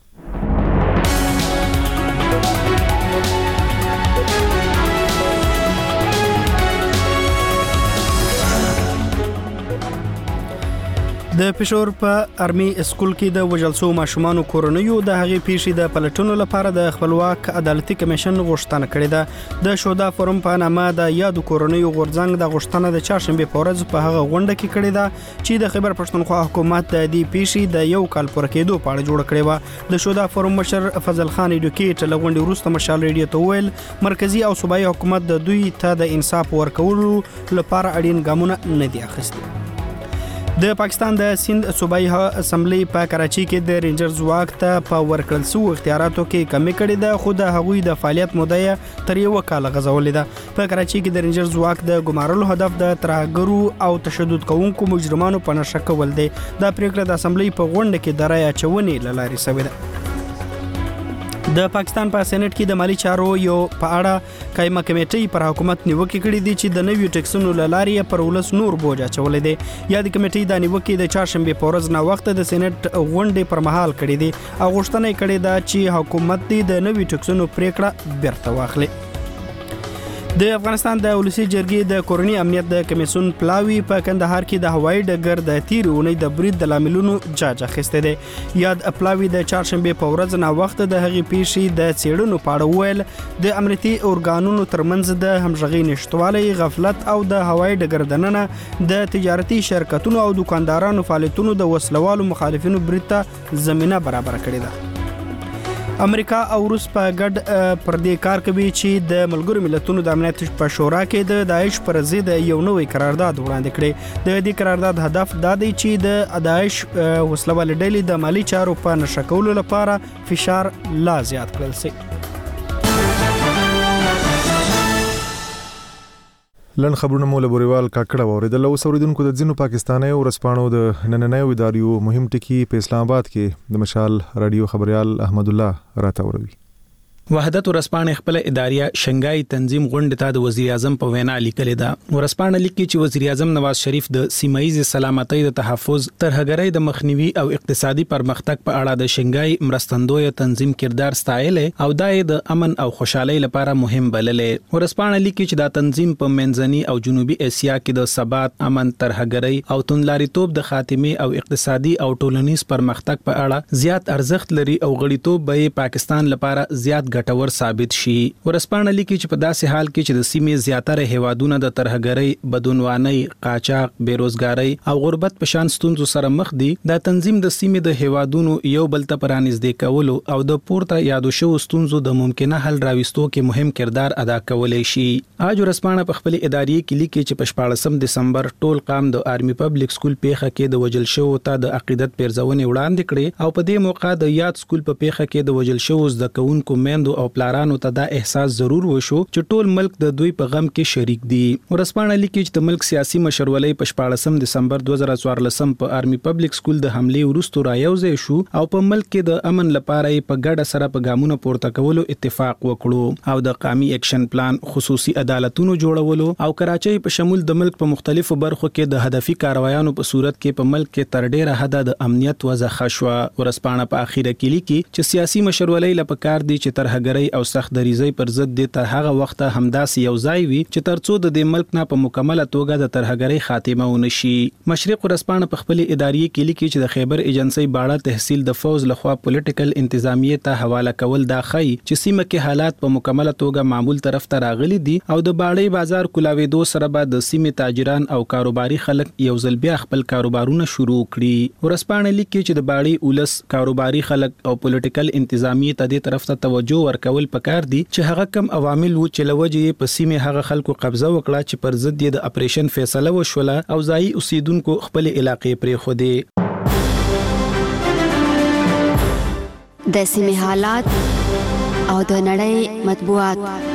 د پېښور په آرمي اسکول کې د وژلسو ماشومان کورنیو د هغې پیښې د پلټنو لپاره د خپلواک عدالتي کمیشن غوښتنه کړې ده. د شودا فورم په نامه د یادو کورنیو غورځنګ د غوښتنه د چهارشنبې په ورځ په هغه غونډه کې کړې ده چې د خیبر پښتونخوا حکومت د دې پیښې د یو کال پوره کېدو په اړه جوړه کړې و. د شودا فورم مشر فضل خان ایډوکیټ له غونډې وروسته مشال ریډیو ته وویل مرکزی او صوبایي حکومت د دوی ته د انصاف ورکولو لپاره اړین ګامونه نه دي اخیستي. د پاکستان د سند صوبایي اسمبلی په کراچي کې د رینجرز واک ته په ورکړل شوو اختیاراتو کې کمی کړې ده خو د هغوی د فعالیت موده تر یو کال غځولې ده. په کراچي کې د رینجرز واک د ګمارلو هدف د ترهګرو او تشدد کوونکو مجرمانو په نښه کول دی. دا پریکړه د اسمبلی په غونډه کې د رایې اچونې له لارې شوې ده. د پاکستان په سېنات کې د مالی چارو یو په اړه قائمه کمیټې پر حکومت نیوکه کړې دي چې د نویو ټیکسونو له لارې پر ولس نور بوج اچولې دي. یا د کمیټې د نیوکه د چهارشنبې په ورځ نه وخت د سېنات غونډې پر مهال کړې دي او غوښتنه کړې ده چې حکومت د نویو ټیکسونو پریکړه بیرته واخلي. د افغانستان د ولسی جرګې د کورنی امنیت د کمیسیون پلاوی په کندهار کې د هوایي ډګر د تیر اونۍ د برید د لاملونو جاج اخیسته دی. یاد پلاوی د چهارشنبې په ورځ نه وخت د هغې پیښې د څېړنو په اړه وویل د امنیتي اورګانونو ترمنځ د همغږۍ نشټوالی غفلت او د هوایي ډګر دننه د تجارتي شرکتونو او دکاندارانو فعالیتونو د وسلوالو مخالفینو برید ته زمینه برابر کړې ده. امریکا او روس په ګډ پر دې کار کوي چې د ملګرو ملتونو د امنیت په شورا کې د داعش پر ضد یو نوې قرارداد وړاندې کړي. د دې قرارداد هدف دا دی چې د داعش وسلوالې ډلې د مالی چارو په نښه کولو لپاره فشار لا زیات کړل شي. لن خبرونه مو له بوریوال کاکړه اوریدل. اوس اوریدونکو د ځینو پاکستاني ورسپانو د نننیو اداریو مهم ټکی په اسلام آباد کې د مشال رادیو خبريال احمد الله راته وروي. وحدت ورسپانې خپل اداریه شنګای تنظیم غونډه ته د وزیر اعظم په وینا لیکلې ده. ورسپانې لیکي چې وزیر اعظم نواز شریف د سیمایي سلامتۍ د تحفظ ترهګرۍ د مخنیوي او اقتصادي پرمختګ په اړه د شنګای مرستندوی تنظیم کردار ستایلې او د امن او خوشحالۍ لپاره مهم بللې. ورسپانې لیکي چې دا تنظیم په منځني او جنوبي اسیا کې د ثبات، امن، ترهګرۍ او توندلاریتوب د خاتمه او اقتصادي او ټولنیز پرمختګ په اړه زیات ارزښت لري او غړیتوب به پاکستان لپاره زیات ګټور ثابت شي. ورسپانه لیکي چې په داسې حال کې چې د سیمې زیاتره هیوادونه د ترهګرۍ، بدعنوانۍ، قاچاق، بیروزګارۍ او غربت په شان ستونزو سره مخ دي، دا تنظیم د سیمې د هیوادونو یو بل ته پرانیزدې کولو او د پورته یادو شوو ستونزو د ممکنه حل راوستو کې مهم کردار ادا کولای شي. اج ورسپانه په خپل ادارې کې لیکي چې په 14 دسمبر ټول قام د آرمي پبلک سکول پیښه کې د وجل شوو ته د عقیدت پیرزونې وړاندې کړي او په دې موقع د یاد سکول په پیښه کې د وجل شوو زده کوونکو او پلارانو ته دا احساس ضرور وشو چې ټول ملک د دوی په غم کې شریک دي. ورسپانه لیکي چې د ملک سیاسي مشرولۍ په 14 دسمبر 2014 په آرمي پبلک سکول د حمله وروسته رايوځای شو او په ملک کې د امن لپاره په ګډه سره په ګامونو پورته کولو اتفاق وکړو او د قومي اکشن پلان، خصوصي عدالتونو جوړولو او کراچۍ په شمول د ملک په مختلفو برخو کې د هدفي کاروایانو په صورت کې په ملک کې تر ډیره حد د امنیت وضع خشوه. ورسپانه په اخیره کې لیکي چې سیاسي مشرولۍ لپاره دي چې ترهګرۍ او سخت دریزۍ پر ضد د تر هغه وخت همداسې یو ځای وي چې ترڅو د دې ملک نه په مکمله توګه د ترهګرۍ خاتمه ونشي. مشرق ورسپانه په خپل ادارې کې لیکي چې د خیبر ایجنسی باړه تحصیل د فوز لخوا پولیټیکل انتظامیه ته حواله کول دا خی چې سیمه کې حالات په مکمله توګه معمول طرف ته راغلي دي او د باړې بازار کولاوېدو سره به د سیمه تاجران او کاروباري خلک یو ځل بیا خپل کاروبارونه شروع کړي. ورسپانه لیکي چې د باړې اولس کاروباري خلک او پولیټیکل انتظامیه ته د طرف ته توجه ورکول پکار دي چې هغه کم عوامل و چې لوجې په سیمه هغه خلکو قبضه وکړه چې پر ضد د اپریشن فیصله وشوله او ځای اوسیدونکو خپل علاقې پرې خو دي. د سیمه حالات او د نړۍ مطبوعات.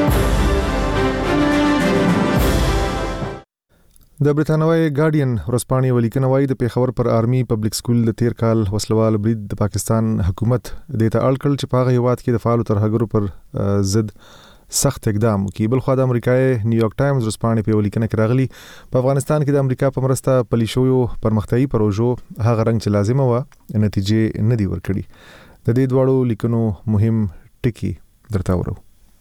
د برتانوي ګارډین ورسپانې ولیکنه وايي د پیښور پر آرمي پبلک سکول د تیر کال وسلوال برید د پاکستان حکومت د ته اړ کړل چې په هغه هیواد کې د فعالو ترهګرو پر ضد سخت اقدام وکړي. بل خو د امریکای نیویارک ټایمز ورځپاڼې په ولیکنه کې راغلي په افغانستان کې د امریکا په مرسته پلي شویو پرمختیایي پروژو هغه رنګ چې لازمه و نتیجې نه دي ورکړي. د دې دواړو لیکنو مهم ټکي درته ورو.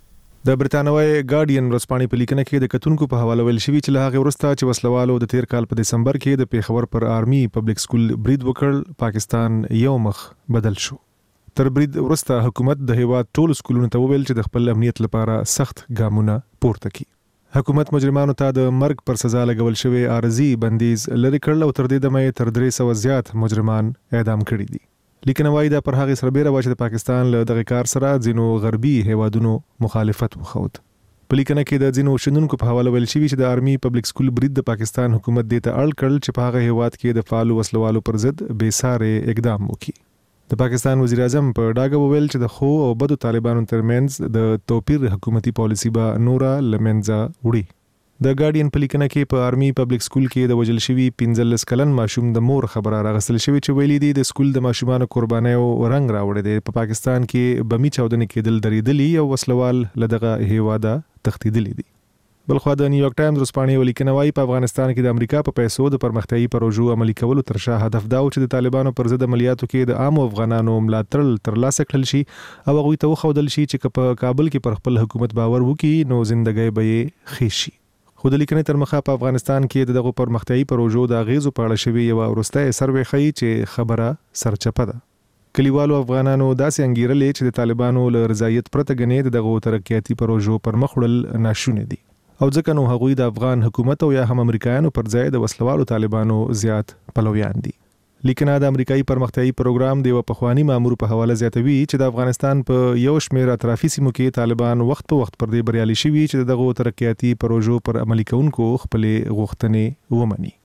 د برتانوي ګارډین ورځپاڼې په لیکنه کې د کتونکو په حواله ویل شوی چې له هغه وروسته چې وسلوالو د تیر کال په دسمبر کې د پیښور پر آرمي پبلک سکول برید وکړ پاکستان یو مخ بدل شو. تر برید وروسته حکومت د هیواد ټول سکولونو ته وویل چې د خپل امنیت لپاره سخت ګامونه پورته کړي. حکومت مجرمانو ته د مرګ پر سزا لګول شوی عارضي بندیز لري کړل او تر دې دمه تر 300 زیات مجرمان اعدام کړي دي. لیکن وايي دا پر هغه سره بیره واچ د پاکستان له دغه کار سره ځینو غربي هیوادونو مخالفت وخود. په لیکنه کې د ځینو شنونکو په حواله ویل شوی چې د آرمي پبلک سکول برید د پاکستان حکومت د ته اړ کړل چې په هغه هیواد کې د فعال وسلوالو پر ضد بے ساري اقدام وکړي. د پاکستان وزیر اعظم په ډاګه وویل چې د خو او بدو طالبانو ترمنځ د توپیر حکومتي پالیسی به نورا لمنځه وړي. د ګارډین په لیکنه کې په آرمي پبلک سکول کې د وجل شوی 15 کلن ماشوم د مور خبره راغستل شوی چې ویلي دي د سکول د ماشومانو قربانیو رنګ راوړی دی. په پاکستان کې بمی چاودنې کېدل درېدلی او وسلوال لدغه هیواده تښتیدلی دي. بلخو د نیویارک ټایمز ورځپاڼې لیکنه وايي په افغانستان کې د امریکا په پیسو د پرمختیایي پروژو عملي کولو تر شا هدف دا و چې د طالبانو پر ضد عملیاتو کې د عام افغانانو ملاتړ ترلاسه کړل شي او هغوی ته وښودل شي چې په کابل کې پر خپل حکومت باور وکړي نو ژوندۍ به یې ښه شي. خو د لیکنې تر مخه په افغانستان کې دغه پرمختیایي پروژو د اغیزو په اړه شوی یو وروسته سروې ښیي چې خبره سرچپه ده. کلیوالو افغانانو داسې انګیرلې چې د طالبانو له رضایت پرته غنې دغه ترقیاتي پروژو پر مخ وړل ناشونې دي او ځکه نو هغوی د افغان حکومت او یا هم امریکایانو پر ځای د وسلوالو طالبانو زیات پلویان دي. لیکنه د امریکایي پرمختیایي پروګرام د پخوانی مامور په حواله زیاتوي چې د افغانستان په یو شمېر اطرافي سیمو کې طالبان وخت په وخت پر دې بریالي شوي چې دغه ترقیاتي پروژو پر عملي کوونکو خپلې غوښتنې ومني.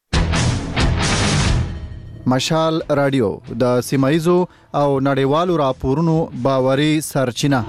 مشال رادیو د سیمایزو او نړیوالو راپورونو باوري سرچینه.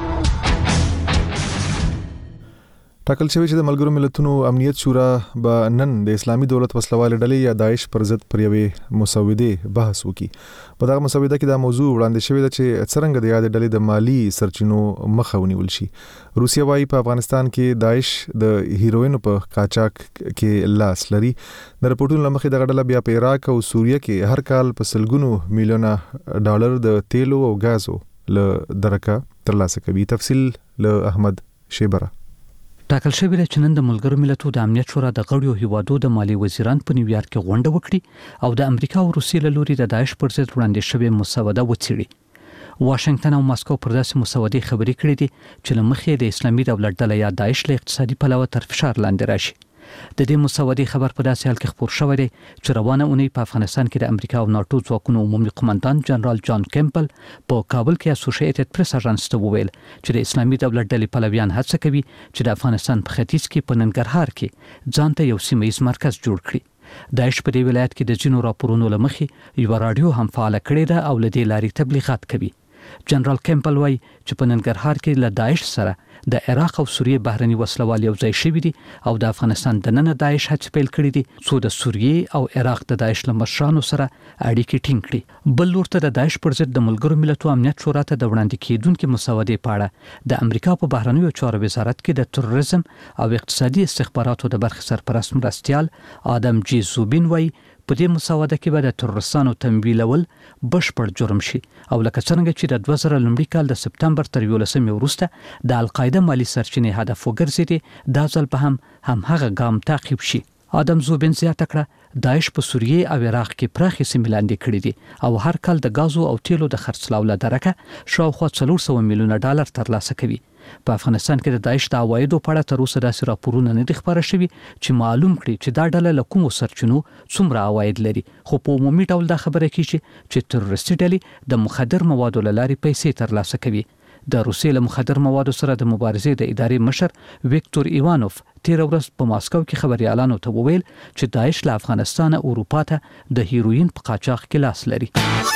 ټاکل شوی چې د ملګرو ملتونو امنیت شورا به نن د اسلامي دولت وسلوال ډلې یا داعش پر ضد پر یوې مسودې بحث وکړي. په دغه مسوده کې دا موضوع وړاندې شوې ده چې څرنګه د یاد ډلې د مالی سرچینو مخه ونیول شي. روسیا وايي په افغانستان کې داعش د هیروینو په قاچاق کې لاس لري. د رپورټونو لمخې دغه ډله بیا په عراق او سوریه کې هر کال په سلګونو میلیونه ډالر د تیلو او غازو له درکه ترلاسه کوي. تفصیل له احمد شیبره. ټاکل شوی دی چې نن د ملګرو ملتونو د امنیت شورا د غړیو هیوادو د مالی وزیران په نیویارک کې غونډه وکړي او د امریکا او روسیې له لوري د داعش پر ضد وړاندې شوې مسوده وڅېړي. واشنگټن او ماسکو پر داسې مسودې خبرې کړې دي چې له مخې د اسلامي دولت ډله یا داعش له اقتصادي پلوه تر فشار لاندې راشي. د دې مسودې خبر په داسې حال کې خپور شوی دی چې روانه اونۍ په افغانستان کې د امریکا او ناتو ځواکونو عمومي قومندان جنرال جان کیمپل په کابل کې اسوسییټډ پریس اژانس ته وویل چې د اسلامي دولت ډلې پلویان هڅه کوي چې د افغانستان په ختیځ کې په ننګرهار کې ځان ته یو سیمه ییز مرکز جوړ کړي. داعش په دې ولایت کې د ځینو راپورونو له مخې یو رادیو هم فعال کړی ده او له دې لارې تبلیغات کوي. جنرال کیمپل وايي چې په ننګرهار کې له داعش سره د عراق او سوریې بهرني وسلوال یو ځای شوي دي او د افغانستان دننه داعش هڅې پیل کړې دي څو د سوریې او عراق د داعش له مشرانو سره اړیکې ټینګ کړي. بل لور ته د داعش پر ضد د ملګرو ملتونو امنیت شورا ته د وړاندې کېدونکې مسودې په اړه د امریکا په بهرنیو چارو وزارت کې د تروریزم او اقتصادي استخباراتو د برخې سرپرست مرستیال آدم جی زوبین وايي په دې مسوده کې به د تروریستانو تمویلول بشپړ جرم شي او لکه څنګه چې د 2000 لومړي کال د سپتمبر تر 11 وروسته د القاعده مالی سرچینې هدف وګرځېدې دا ځل به هم هغه ګام تعقیب شي. آدم زوبین زیاته کړه داعش په سوریې او عراق کې پراخې سیمې لاندې کړې دي او هر کال د غازو او تیلو د خرڅلاو له درکه شاوخوا 400 میلیونه ډالر ترلاسه کوي. په افغانستان کې د داعش د عوایدو په اړه تر اوسه داسې راپورونه نه دي خپاره شوي چې معلوم کړي چې دا ډله له کومو سرچینو څومره عواید لري. خو په عمومي ډول دا خبره کیږي چې تروریستي ډلې د مخدر موادو له لارې پیسې ترلاسه کوي. د روسیې له مخدر موادو سره د مبارزې د ادارې مشر ویکتور ایوانوف تیر ورځ په ماسکو کې خبريالانو ته وویل چې داعش له افغانستان اروپا ته د هیروین په قاچاق کې لاس لري.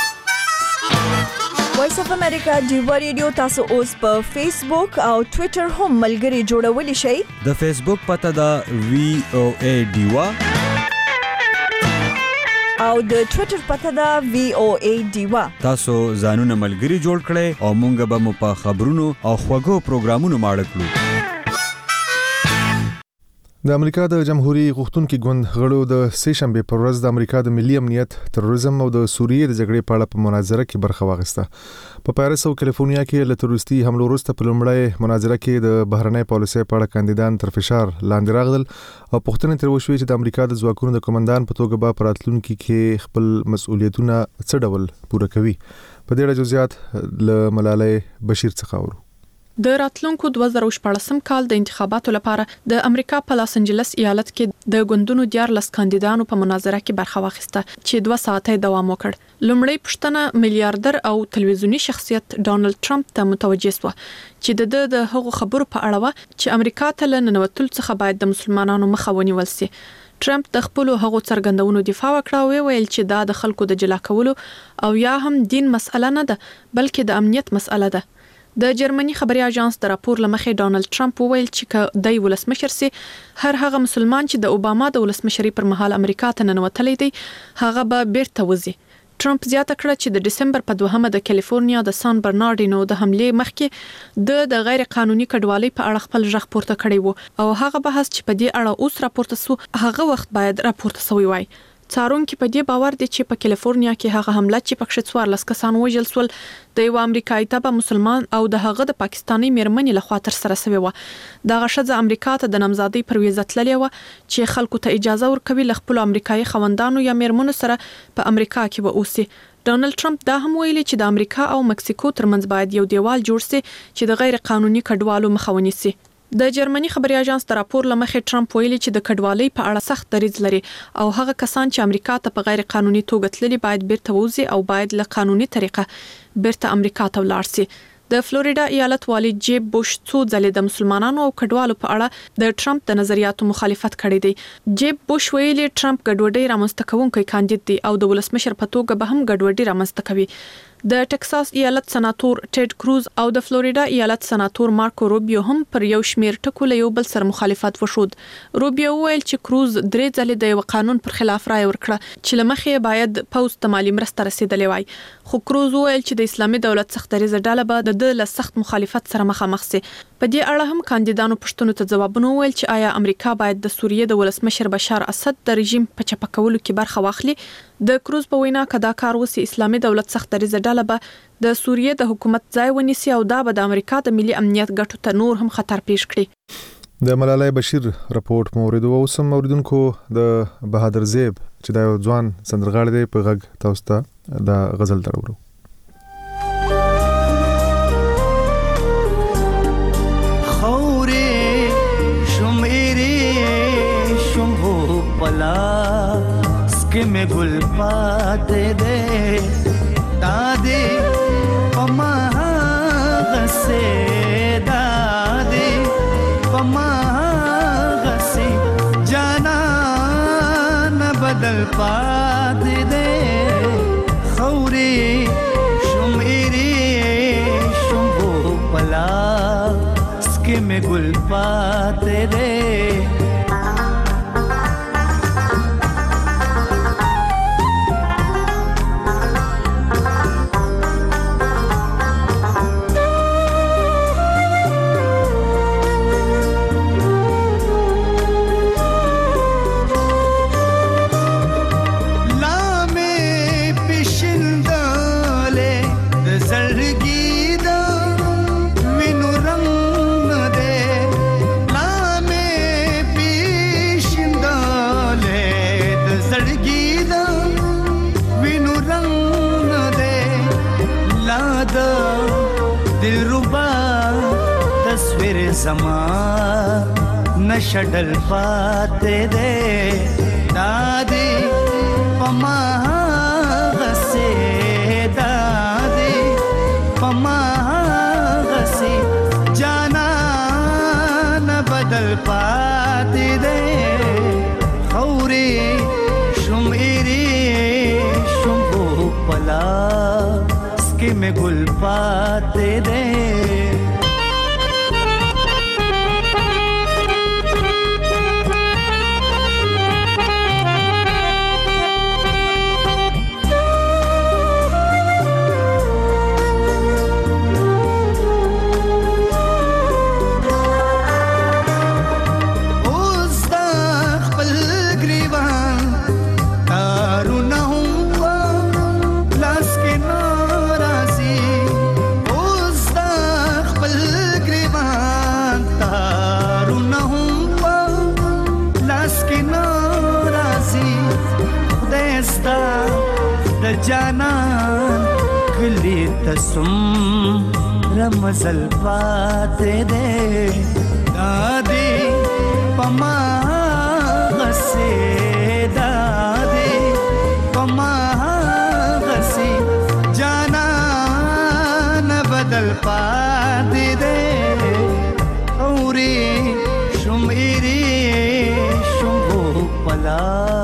وایس اف امریکا دیوا ریډیو تاسو اوس په فیسبوک او ټوئیټر هم ملګري جوړولی شئ. د فیسبوک پته دا VOA دیوا او د ټوئیټر پته دا VOA دیوا. تاسو ځانونه ملګري جوړ کړئ او مونږ به مو په خبرونو او خوږو پروګرامونو ماړه کړو. د امریکا د جمهوریت غوښتونکو ګوند غړو د سه شنبه پر ورځ د امریکا د ملي امنیت، تروریزم او د سوریې د جګړې په اړه په مناظره کې برخه واخیسته. په پاریس او کالیفورنیا کې له تروریستي حملو وروسته په لومړی مناظره کې د بهرنۍ پالیسۍ په اړه کاندیدان تر فشار لاندې راغلل او پوښتنه تر وشوې چې د امریکا د ځواکونو د کمانډان په توګه به راتلونکي کې خپل مسؤلیتونه څه ډول پوره کوي. په دې اړه جزئیات له ملالۍ بشیر څخه اورو. د راتلونکو 2014 کال د انتخاباتو لپاره د امریکا په لاس انجلس ایالت کې د ګوندونو 14 کاندیدانو په مناظره کې برخه واخیسته چې 2 ساعته دوام وکړ. لومړی پښتنه میلیارډر او تلویزیونی شخصیت ډونالد ټرمپ ته متوجه شو چې د هغو خبرو په اړه و چې امریکا ته له ننوتل څخه باید د مسلمانانو مخه ونیول شي. ټرمپ د خپل هغو څرګندونو دفاع وکړه او ویل چې دا د خلکو د جلا کولو او یا هم دین مسأله نه ده بلکې د امنیت مسأله ده. د جرمني خبري اژانس د راپور لمخې ډونالد ټرمپ وویل چې د ولسمشر سي هر هغه مسلمان چې د اوباما د ولسمشري پر مهال امریکا ته ننوتلی دی هغه به بیرته وځي. ټرمپ زیاته کړه چې د دسمبر په 2 د کالیفورنیا د سان برنارډینو د حمله مخکې د غیر قانوني کډوالۍ په اړه خپل ژغ پورته کړی وو او هغه بحث چې په دې اړه اوس راپورته سو هغه وخت باید راپورته سوی وای. څارونکو په دې باور دي چې په کالیفورنیا کې هغه حمله چې پکښ 14 کسان وژل شول د یو امریکایي تبع مسلمان او د هغه د پاکستاني میرمنې لخوا تر سره شوی و. د غشځه امریکا ته د نامزادۍ پر ویزه تللې و چې خلکو ته اجازه ورکوي ل خپل امریکایي خوندانو یا میرمنو سره په امریکا کې به اوسي. ډونالد ټرمپ دا هم ویلي چې د امریکا او مکسیکو ترمنځ باید یو دیوال جوړ شي چې د غیر قانوني کډوالو مخه ونیسي. د جرمني خبري اژانس د راپور لمخې ټرمپ ویلي چې د کډوالۍ په اړه سخت دریځ لري او هغه کسان چې امریکا ته په غیر قانوني توګه تللي باید بیرته وځي او باید له قانوني طریقه بیرته امریکا ته ولاړ شي. د فلوریدا ایالت والی جیب بوش څو ځلې د مسلمانانو او کډوالو په اړه د ټرمپ د نظریاتو مخالفت کړی دی. جیب بوش ویلي ټرمپ ګډوډي رامنځته کوونکی کاندید دی او د ولسمشر په توګه به هم ګډوډي رامنځته کوي. د ټکساس ایالت سناتور ټیډ کروز او د فلوریدا ایالت سناتور مارکو روبیو هم پر یو شمیر ټکو له یو بل سره مخالفت وشود. روبیو ویل چې کروز 3 ځلې د یو قانون پر خلاف رائے ورکړه چې لمخې باید پوسټ مالی مرسته رسیدلې وای. خو کروز ویل چې د اسلامي دولت سخت دریځ ډاله به د سخت مخالفت سره مخامخ شي. په دې اړه هم کاندیدانو پښتنو ته ځوابونه ویل چې آیا امریکا باید د سوریې د ولسمشر بشار اسد د رژیم په چپه کولو کې برخه واخلي. د کروز په وینا کدا کار وسی اسلامي دولت سخت دریځ ډاله به د سوریې د حکومت ځای ونیسي او دا به د امریکا د ملي امنیت ګټو ته نور هم خطر پیښ کړي. د ملالۍ بشیر راپورټ موریدو او سم اوریدونکو د بهادر زیب چې دا یو ځوان سندرغاړی دی په غږ تاسو ته د غزل درورو. के में गुल पाते दे दादे पमा गसे दादे पमा गसे जाना न बदल पाते दे खौरे शुमेरे शुंभो पला के में गुल पाते दे ज़मां नशडल पाते दे दादी पमा गसे दादी पमा गसे जाना न बदल पाते दे खौरे शुमेरे शुंभो पला स्के में गुल पाते दे د جانان کلی تسم رمزل پاتې دې دادی پما غسه دادی پما غسه جانان بدل پاتې دې اوري شمېري شمو پلا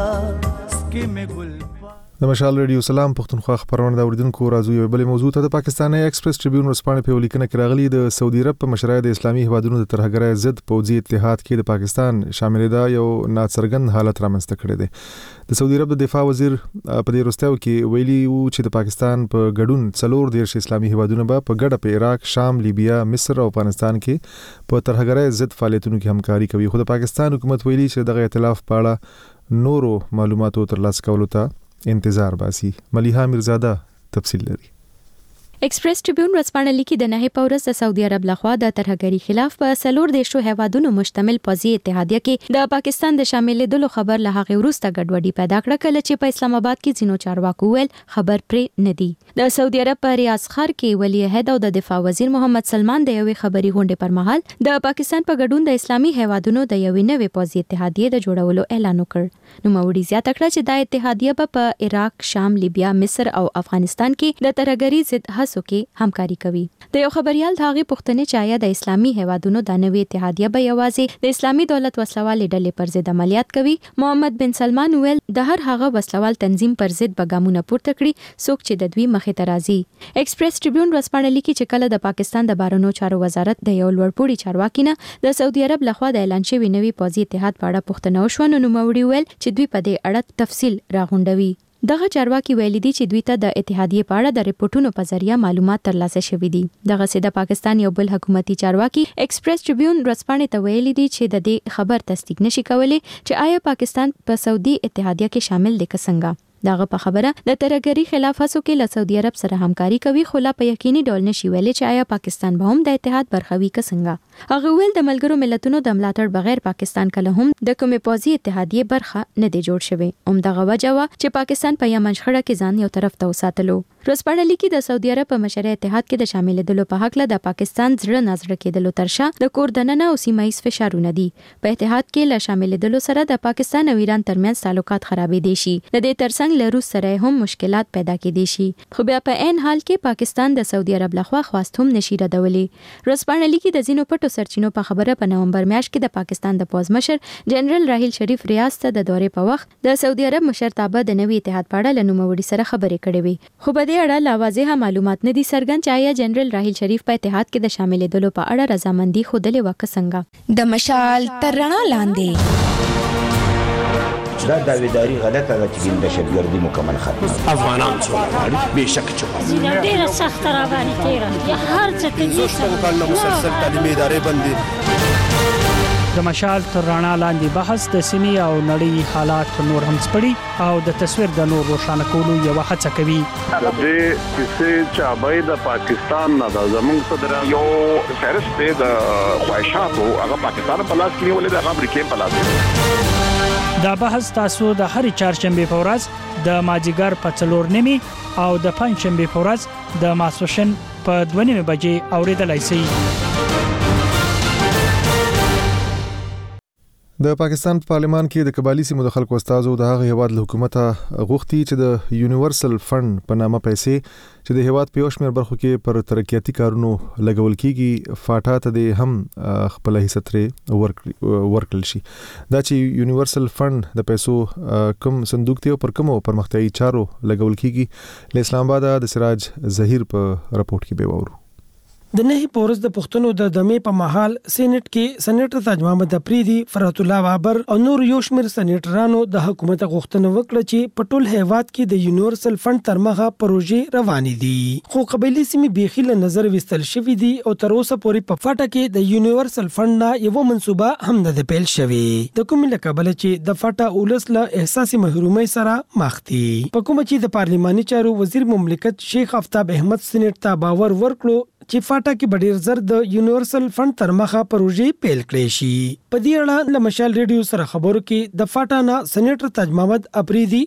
سکه مې ګل د مشال ریډیو سلام پښتونخوا خبرونه د اوریدونکو راځو یو بل موضوع ته د پاکستاني ایکسپریس ټریبیون ورسپانه په لیکنه کې راغلي د سعودي عرب په مشرۍ د اسلامي هیوادونو د ترهګرۍ ضد پوځي اتحاد کې د پاکستان شامل ده یو ناڅرګند حالت رامنځته کړی دی د سعودي عرب د دفاع وزیر په دې وروستیو کې ویلي وو چې د پاکستان په ګډون 14 اسلامي هیوادونو به په ګډه په عراق، شام، لیبیا، مصر او افغانستان کې په ترهګرۍ ضد فعالیتونو کې همکاري کوي. خو د پاکستان حکومت ویلي چې دغه ائتلاف په اړه نورو معلوماتو ترلاسه کولو ته انتظار باسي. ملیحه میرزاده تفصیل لري. ایکسپریس ټریبیون ورځپاڼه لیکي د نهي پورس د سعودي عرب لخوا د ترهګری خلاف په 14 هیوادونو مشتمل پوځي اتحادیه کې د پاکستان د شاملېدلو خبر له هغه وروسته ګډوډي پیدا کړه کله چې په اسلام آباد کې ځینو چارواکو ویل خبر پرې نه دی. د سعودي عرب په ریاض ښار کې ولی عہد او د دفاع وزیر محمد سلمان د یوې خبري غونډې پر مهال د پاکستان په ګډون د اسلامي هیوادونو د یوې نوې پوځي اتحادیه د جوړولو اعلان وکړ. نو موري زیاته کړه چې د اتحادیه په عراق، شام، لیبیا، مصر او افغانستان کې د ترهګری ضد هڅو کې همکاري کوي. د یو خبريال داغي پښتنې چې آیا د اسلامي هیوادونو د نوې اتحادیه به یوازې د اسلامي دولت وسلوالې ډلې پر ضد عملیات کوي. محمد بن سلمان ویل د هر هغه وسلوال تنظیم پر ضد بګامونه پورته کړي څوک چې د دوی مخې ته راځي. ایکسپریس ټریبیون ورځپاڼه لیکي چې کله د پاکستان د بهرنیو چارو وزارت د یو لوړپوړي چارواکي نه د سعودي عرب لخوا د اعلان شوی نوې پوځي اتحاد په اړه پوښتنه وشوه نو نوموړي ویل چې دوی په دې اړه تفصیل راغونډوي. دغه چارواکي ویلي دي چې دوی ته د اتحادیې په اړه د ریپورتونو په ذریعہ معلومات ترلاسه شوي دي. دغه سي د پاکستان یو بل حکومتي چارواکي ایکسپریس ټریبیون ورځپاڼې ته ویلي دي چې د دې خبر تصدیق نشي کولای چې آیا پاکستان په سعودي اتحادیه کې شامل دی که څنګه. دغه په خبره د ترهګری خلاف هڅو کې له سعودي عرب سره همکاري کوي خو لا په یقیني ډول نشي ویلي چې آیا پاکستان به هم د اتحاد برخوي که څنګه. هغه ویل د ملګرو ملتونو د ملاتړ بغیر پاکستان کله هم د کومې پوځي اتحادیې برخه نه دی جوړ شوی. دغه وجه وا چې پاکستان په یمن شخړه کې ځان یو طرف ته وساتلو. ورځپاڼه لیکي د سعودي عرب په مشرۍ اتحاد کې د شاملېدلو په حق له د پاکستان زړه نظر کېدلو ترشا د کور دننه او سیمایي فشارونه دي. په اتحاد کې له شاملېدلو سره د پاکستان او ایران ترمنځ تعلقات خرابې دي شي. د دې ترڅنګ له روس سره هم مشکلات پیدا کېدي شي. خو بیا په عین حال کې پاکستان د سعودي عرب لخوا خواست هم نشي ردولي. ورځپاڼه لیکي د ځینو پټو سرچینو په خبره په نومبر میاشت کې د پاکستان د پوز مشر جنرال راحیل شریف ریاض ته د دورې په وخت د سعودي عرب مشرتابه د نوي اتحاد په اړه له نوموړي سره خبرې کړې وي. خو په دې اړه لا واضح معلومات نه دي څرګند چې آیا جنرال راحیل شریف په اتحاد کې د شاملېدلو په اړه رضامندي خوده وکړه څنګه. د مشال تر رڼا لاندې دا داویداری غلطه ده چې دهشتګردي مکمل ختمه افغانان څومره بهشکه چې ډیره سخت را باندې تیره یا هر څه کې زوشتو کال مسلسل تعلیمي ادارې بندي. د مشال تر رڼا لاندې بحث د سیمې او نړۍ حالات نور هم سپړي او د تصویر د نور روښانه کولو یو هڅه کوي. د دې کیسې چې ابای د پاکستان نه د زمونږ صدر یو فهرست دی د خواهشاتو هغه پاکستان په لاس کې نیولې د امریکای په لاس کې. دا بحث تاسو د هرې چهارشنبه په ورځ د ماجیګر په 4:30 او د پنځشنبه په ورځ د ماسوشن په 2:30 بجې اوریدلای شئ. د پاکستان په پارلمان کې د قبایلی سیمو د خلکو استازو د هغه هیواد له حکومت غوښتي چې د یونیورسل فند په نامه پیسې چې د هیواد په یو شمېر برخو کې پر ترقیاتي کارونو لګول کیږي فاټا ته د هم خپل حصہ ترې ورکړل شي. دا چې یونیورسل فند د پیسو کوم صندوق دی او پر کومو پرمختیايي چارو لګول کیږي له اسلام آباد د سراج ظهیر په رپورت کې به وورو. د نهي پورس د پښتنو د دمې په محل سېنات کې سېنیټر تاج محمد افریدي، فرحت الله بابر او نور یو شمېر سېنیټرانو د حکومت غوښتنه وکړه چې په ټول هیواد کې د یونیورسل فند ترمغه پروژې روانې دي. خو قبایلی سیمې بيخي له نظر وستل شوې دي او تر اوسه پورې په فاټا کې د یونیورسل فند نه یو منصوبه هم نه پیل شوې. د کومې لکبل چې د فاټا اولس له احساسي محرومۍ سره مخ دي. په کومه چې د پارلماني چارو وزیر مملکت شیخ افتاب احمد سېنیټ ته باور ورکړو چې فاټا کې بډیر زر د یونیورسل فند تر مخه پروژې پیل کړې شي. په دې اړه له مشال ریډیو سره خبرو کې د فاټا نه سېنیټر تاج محمد افریدي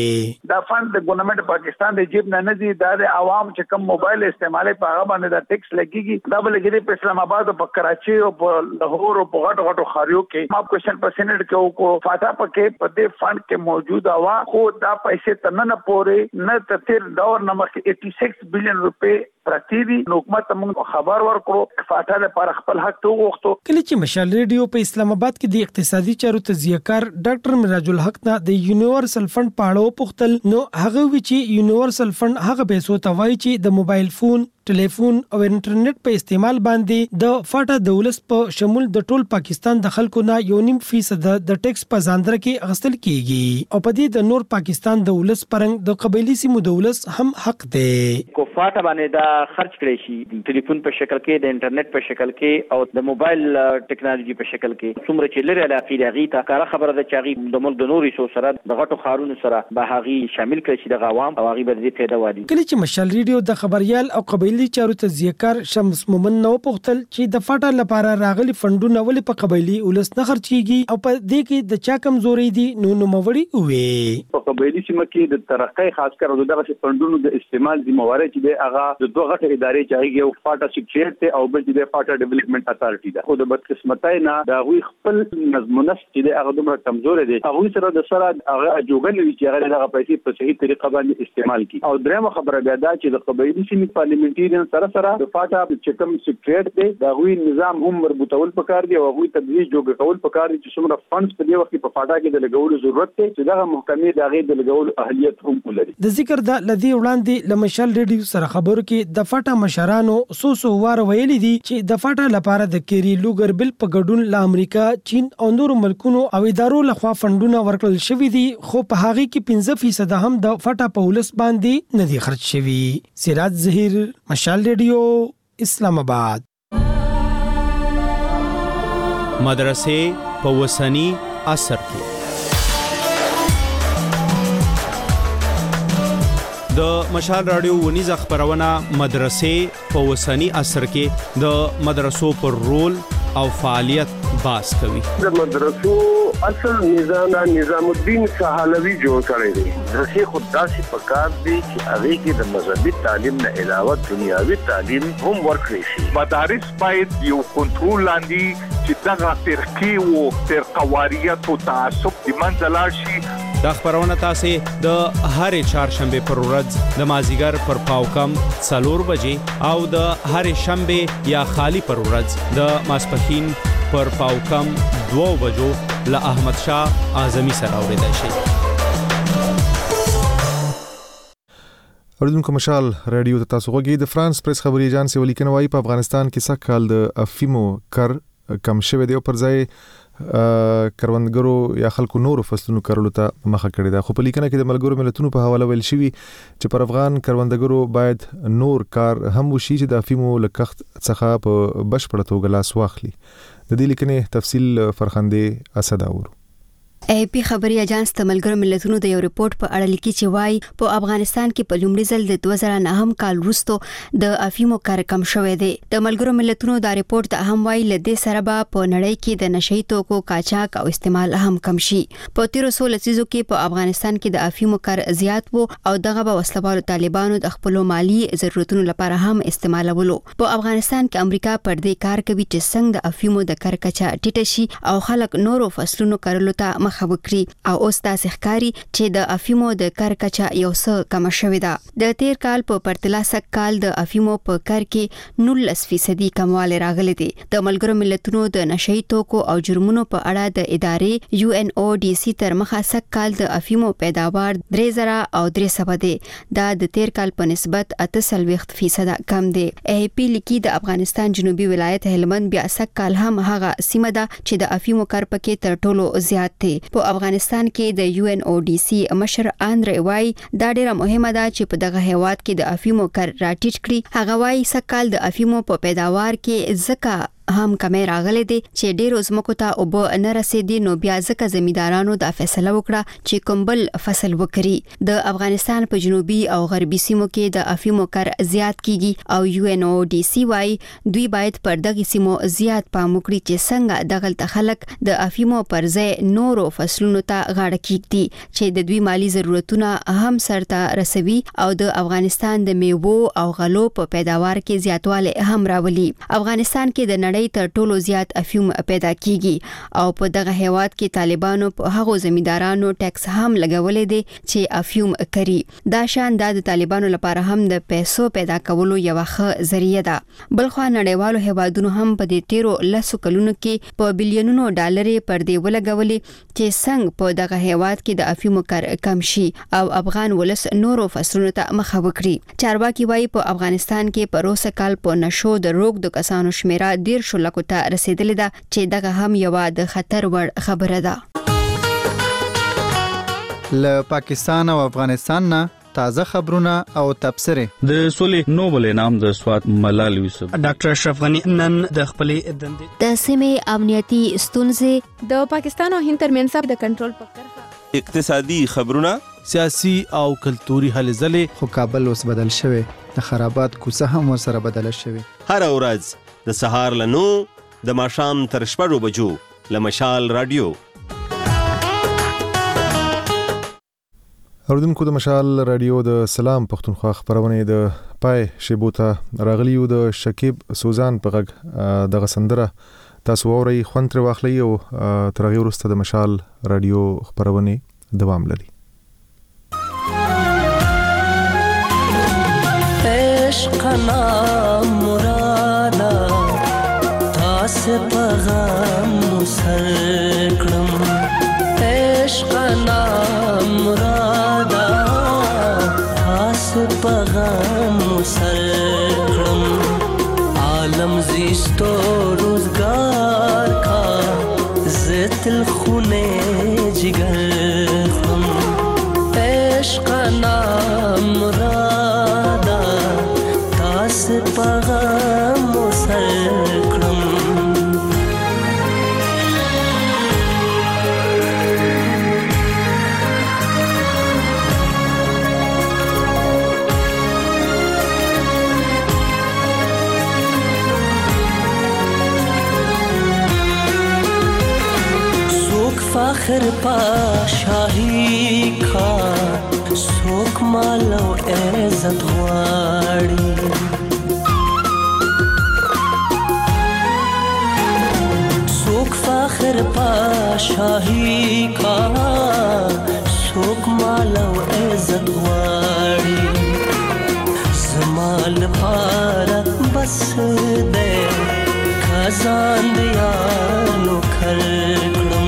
وې دا فند د ګورنمنت پاکستان د جیب نه دي، دا د عوام چې کوم موبایل استعمالي په هغه باندې دا ټیکس لګيږي. دا بلګي په اسلام آباد او په کراچي او په لاهور او په غټو خاریو کې ما کوېشن په سېنیټ کې کو فاټا پکې په دې فند کې موجود وا خو دا پیسې تنه پورې نه تیر دور نمک 86 بلین روپے پرتیدي. حکومت موږ خبر ورکړو فاټا لپاره خپل حق ته وغوښتو. کله چې مشال ریډیو په اسلام آباد کې د اقتصادي چارو تجزیه‌کار ډاکټر مراج الحق نه د یونیورسل فند په اړه وپوښتل نو هغه وی چې یونیورسل فند هغه پیسو ته وایي چې د موبایل فون ټلیفون او انټرنیټ په استعمال باندې د فاټا دولس په شمول د ټول پاکستان د خلکو نه 1.5% د ټیکس په ځاندره کې اخیستل کیږي او په دې د نور پاکستان دولس پرنګ د قبایلی سیمو دولس هم حق دی. کو فاټا باندې دا خرج کړي شي د ټلیفون په شکل کې، د انټرنیټ په شکل کې او د موبایل ټیکنالوژي په شکل کې. څومره چې لري علاقې لغی ته کار خبره ده چې هغه د ملک د نوري سو سره د غټو خارونو سره به هغه شامل کړي چې د عوام او هغه به دې پیدا وادي. کله چې مشال ریډیو د خبريال او قبایلی چارو تجزیه‌کار شمس مومن نو پوښتل چې د فاټا لپاره راغلي فندونه ولې په قبایلی ولس نه خرچيږي او په دې کې د چا کمزوري دي نو نوموړي وې. په قبایلی سیمه کې د ترقۍ خاص کر دغه فندونو د استعمال ذمہواری چې د هغه د دوه غټ ادارې چې یو فاټا سیکریټ ته او بل چې د فاټا ډیولپمنٹ اتارټي ده. خو د بدقسمتۍ نه دا غوي خپل نظمونس چې د هغه دومره کمزور دي هغه سره د سره هغه جوګل وی چې هغه دغه پیسې په صحیح طریقه باندې استعمال کړي. او درېمه خبره بیا دا چې د قبایلی سیمې پارلیمنټریان سره د فاټا چې کوم سیکریټ دی دا غوي نظام هم مربوطول پکار دی او غوي تدریج جوړ کول پکار دي چې څومره فندز په دې وخت په فاټا کې د لګولو ضرورت دی چې دغه محکمې دغه د لګولو اهلیت هم ولري. د ذکر د لدی وړاندې لمشل ریډیو سره خبرو کې د فاټا مشرانو سو وار ویلي دي چې د فاټا لپاره د کيري لوګر بل په ګډون له امریکا، چین او نورو ملکونو او ادارو لخوا فندونه ورکړل شوی دي خو په هغه کې 15% هم د فاټا په ولس باندې نه دي خرج شوی. سراج ظهیر، مشال ریډیو، اسلام آباد. مدرسې په وسنی عصر کې د مشال رادیو ونیزه خبرونه مدرسې په وسنی عصر کې د مدرسو پر رول او فعالیت باس کوي. د مدرسو اصل نظام الدین سهالوی جوړ کړی دی. مدرسې خود داسې پکار دی چې هغه کې د مذهبي تعلیم نه علاوه دنیاوي تعلیم هم ورکړي شي. مدارس باید یو کنټرول لاندې چې دغه فرقې او فرقواریت او تعصب د منځ لاړ شي. دا خبرونه تاسو د هرې چهارشنبه پر ورځ د مازیګر پر پاوکم 4 بجې او د هرې شنبه یا خالی پر ورځ د ماسپخین پر پاوکم 2 بجو له احمد شاه اعظمي سره اوریدای شي. اوریدونکو مشال رادیو ته تاسو غوږی. د فرانس پریس خبري ایجنسی ولیکنه وايي په افغانستان کې سکهال د افیمو کر کم شوه دی او پر ځای کروندګرو یا خلکو نورو فصلونو کارولو ته مخه کړې ده. خو په لیکنه کې د ملګرو ملتونو په حواله ویل شوی چې پر افغان کروندګرو باید نور کار هم وشي چې د افیمو لکخت څخه په بشپړه توګه لاس واخلي. د دې لیکنې تفصیل فرخنده اسداور. AP خبري اجانس د ملګرو ملتونو د یو ریپورت په اړه لیکي چې وايي په افغانستان کې په لومړي ځل د 2009 کال وروسته د افیمو کار کم شوی دی. د ملګرو ملتونو دا ریپورت هم وايي لدې سره به په نړۍ کې د نشئی توکو قاچاق او استعمال هم کم شي. په 1300 لسیزو کې په افغانستان کې د افیمو کار زیات وو او دغه به وسلوالو طالبانو د خپل مالی ضرورتونو لپاره هم استعمالولو. په افغانستان کې امریکا پر دې کار کوي چې څنګه د افیمو د کار کچا ټیټه شي او خلک نورو فصلونو کارلو ته خبري او اوس تاسو ښکاری چې د افیمو د کار کچا یو څه کم شوې ده. د تیر کال په پرتله سک کال د افیمو په کار کې 19% کمواله راغلي دي. د ملګرو ملتونو د نشئی توکو او جرمونو په اړه د ادارې UNODC تر مخه سک کال د افیمو پیداوار 3300 دي. دا د تیر کال په نسبت 38% کم دي. AP لیکي د افغانستان جنوبي ولایت هلمند بیا سک کال هم هغه سیمه ده چې د افیمو کار پکې تر ټولو زیات دي. په افغانستان کې د UNODC مشر اندرې وای دا ډیره مهمه ده چې په دغه هیواد کې د افیمو کار راټیټ کړي. هغه وای سکهال د افیمو په پیداوار کې ځکه هم کمی راغلي دي چې ډېر زمکو ته او نه رسیدي نو بیا ځکه زمیندارانو د فیصله وکړه چې کومبل فصل وکړي د افغانستان په جنوبي او غربي سیمو کې د افیمو کار زیات کیږي او UNODC وايي دوی باید پر دغه سیمو زیات پام وکړي چې څنګه دغه خلک د افیمو پر ځای نورو فصلونو ته غاړه کیږي چې د دوی مالی ضرورتونه هم سرته رسوي او د افغانستان د میوو او غلو په پیداوار کې زیاتواله هم راولي افغانستان کې د نړۍ تر ټولو زیات افیوم پیدا کیږي او په دغه هیواد کې طالبانو په هغو زمیندارانو ټیکس هم لګولې دي چې افیوم کوي دا شان د طالبانو لپاره هم د پیسو پیدا کولو یو ښه ذریعہ ده بلخو نړیوالو هیوادونو هم په دې تیرو لسو کلونو کې په بلیونونو ډالر پر دی ولګولې چې څنګه په دغه هیواد کې د افیوم کار کم شي او افغان ولس نورو فصلونو ته مخه وکړي چارواکي وايي په افغانستان کې په روسه کال په نشو د روغ د کسانو شمیره 1.5 لکو ته رسیدلې ده چې دغه هم یو د خطر وړ خبره ده له پاکستان او افغانستان نه تازه خبرونه او تبصره د سولې نوبل انعام د سواد ملال یوسف ډاکټر اشرف غنی نن د خپلې دندې د سیمې امنیتي ستونزې د پاکستان او هند ترمنځ د کنټرول په کرښه اقتصادي خبرونه سیاسي او کلتوري هلې ځلې خو کابل اوس بدل شوی د خرابات کوڅه هم ورسره بدل شوی هر ورځ د سهار له 9 د ماښام تر 6 بجو له مشال رادیو اوردونکو د مشال رادیو د سلام پښتونخوا خبرونه د پای شیبوته راغلیو د شکیب سوزان په غږ دغه سندره تاسو اورئ خوند تر واخلئ او تر هغه وروسته د مشال رادیو خبرونه دوام لري عشقنا مرادا تاس پیغام سرکړم عشقنا مرادا تاس پیغام سرکړم عالم زیستو روزگار کا زتل خونه جگر خم عشقنا مرادا تاس پیغام سرکړم فخر پا شاہی کا سوک مالو عزت غواړي سوک فخر پا شاہی کا سوک مالو عزت غواړي زمال پارا بس دے خزان دیا نو کړم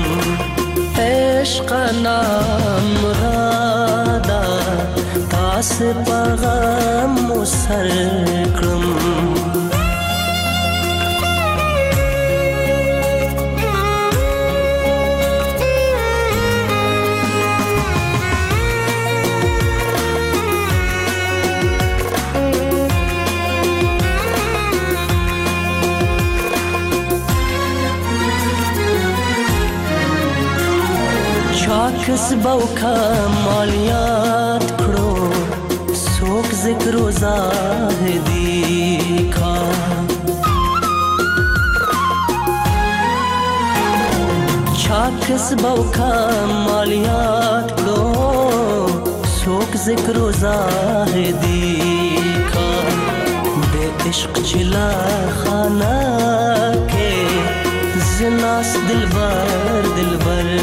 عشقنا مرادا تاس پیغام سرکړم کسبو کمالیات کړو څوک ذکر و زاهدی کا چا کسبو کمالیات کړو څوک ذکر و زاهدی کا بے عشق چلا خانہ کې زناس دلبر دلبر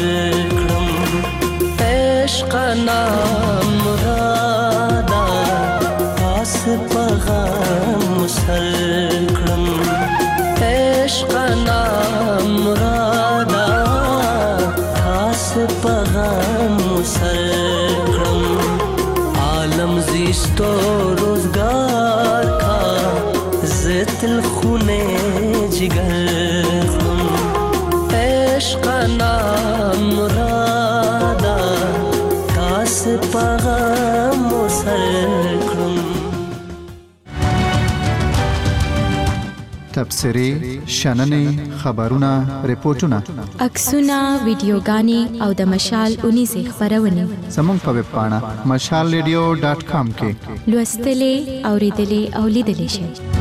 عشقنا مرادا تاس پیغام سرکړم عشقنا مرادا تاس پیغام سرکړم عالم زیستو روزگار کا زتل خونه جگر خم عشقنا مرادا تاس پیغام سرکړم تبصرې شننې خبرونه ریپورتونه عکسونه ویډیوګانې او د مشال 19 خبرونه زموږ په ویب پاڼه mashalradio.com کې لوستلې اوریدلې او لیدلې شئ.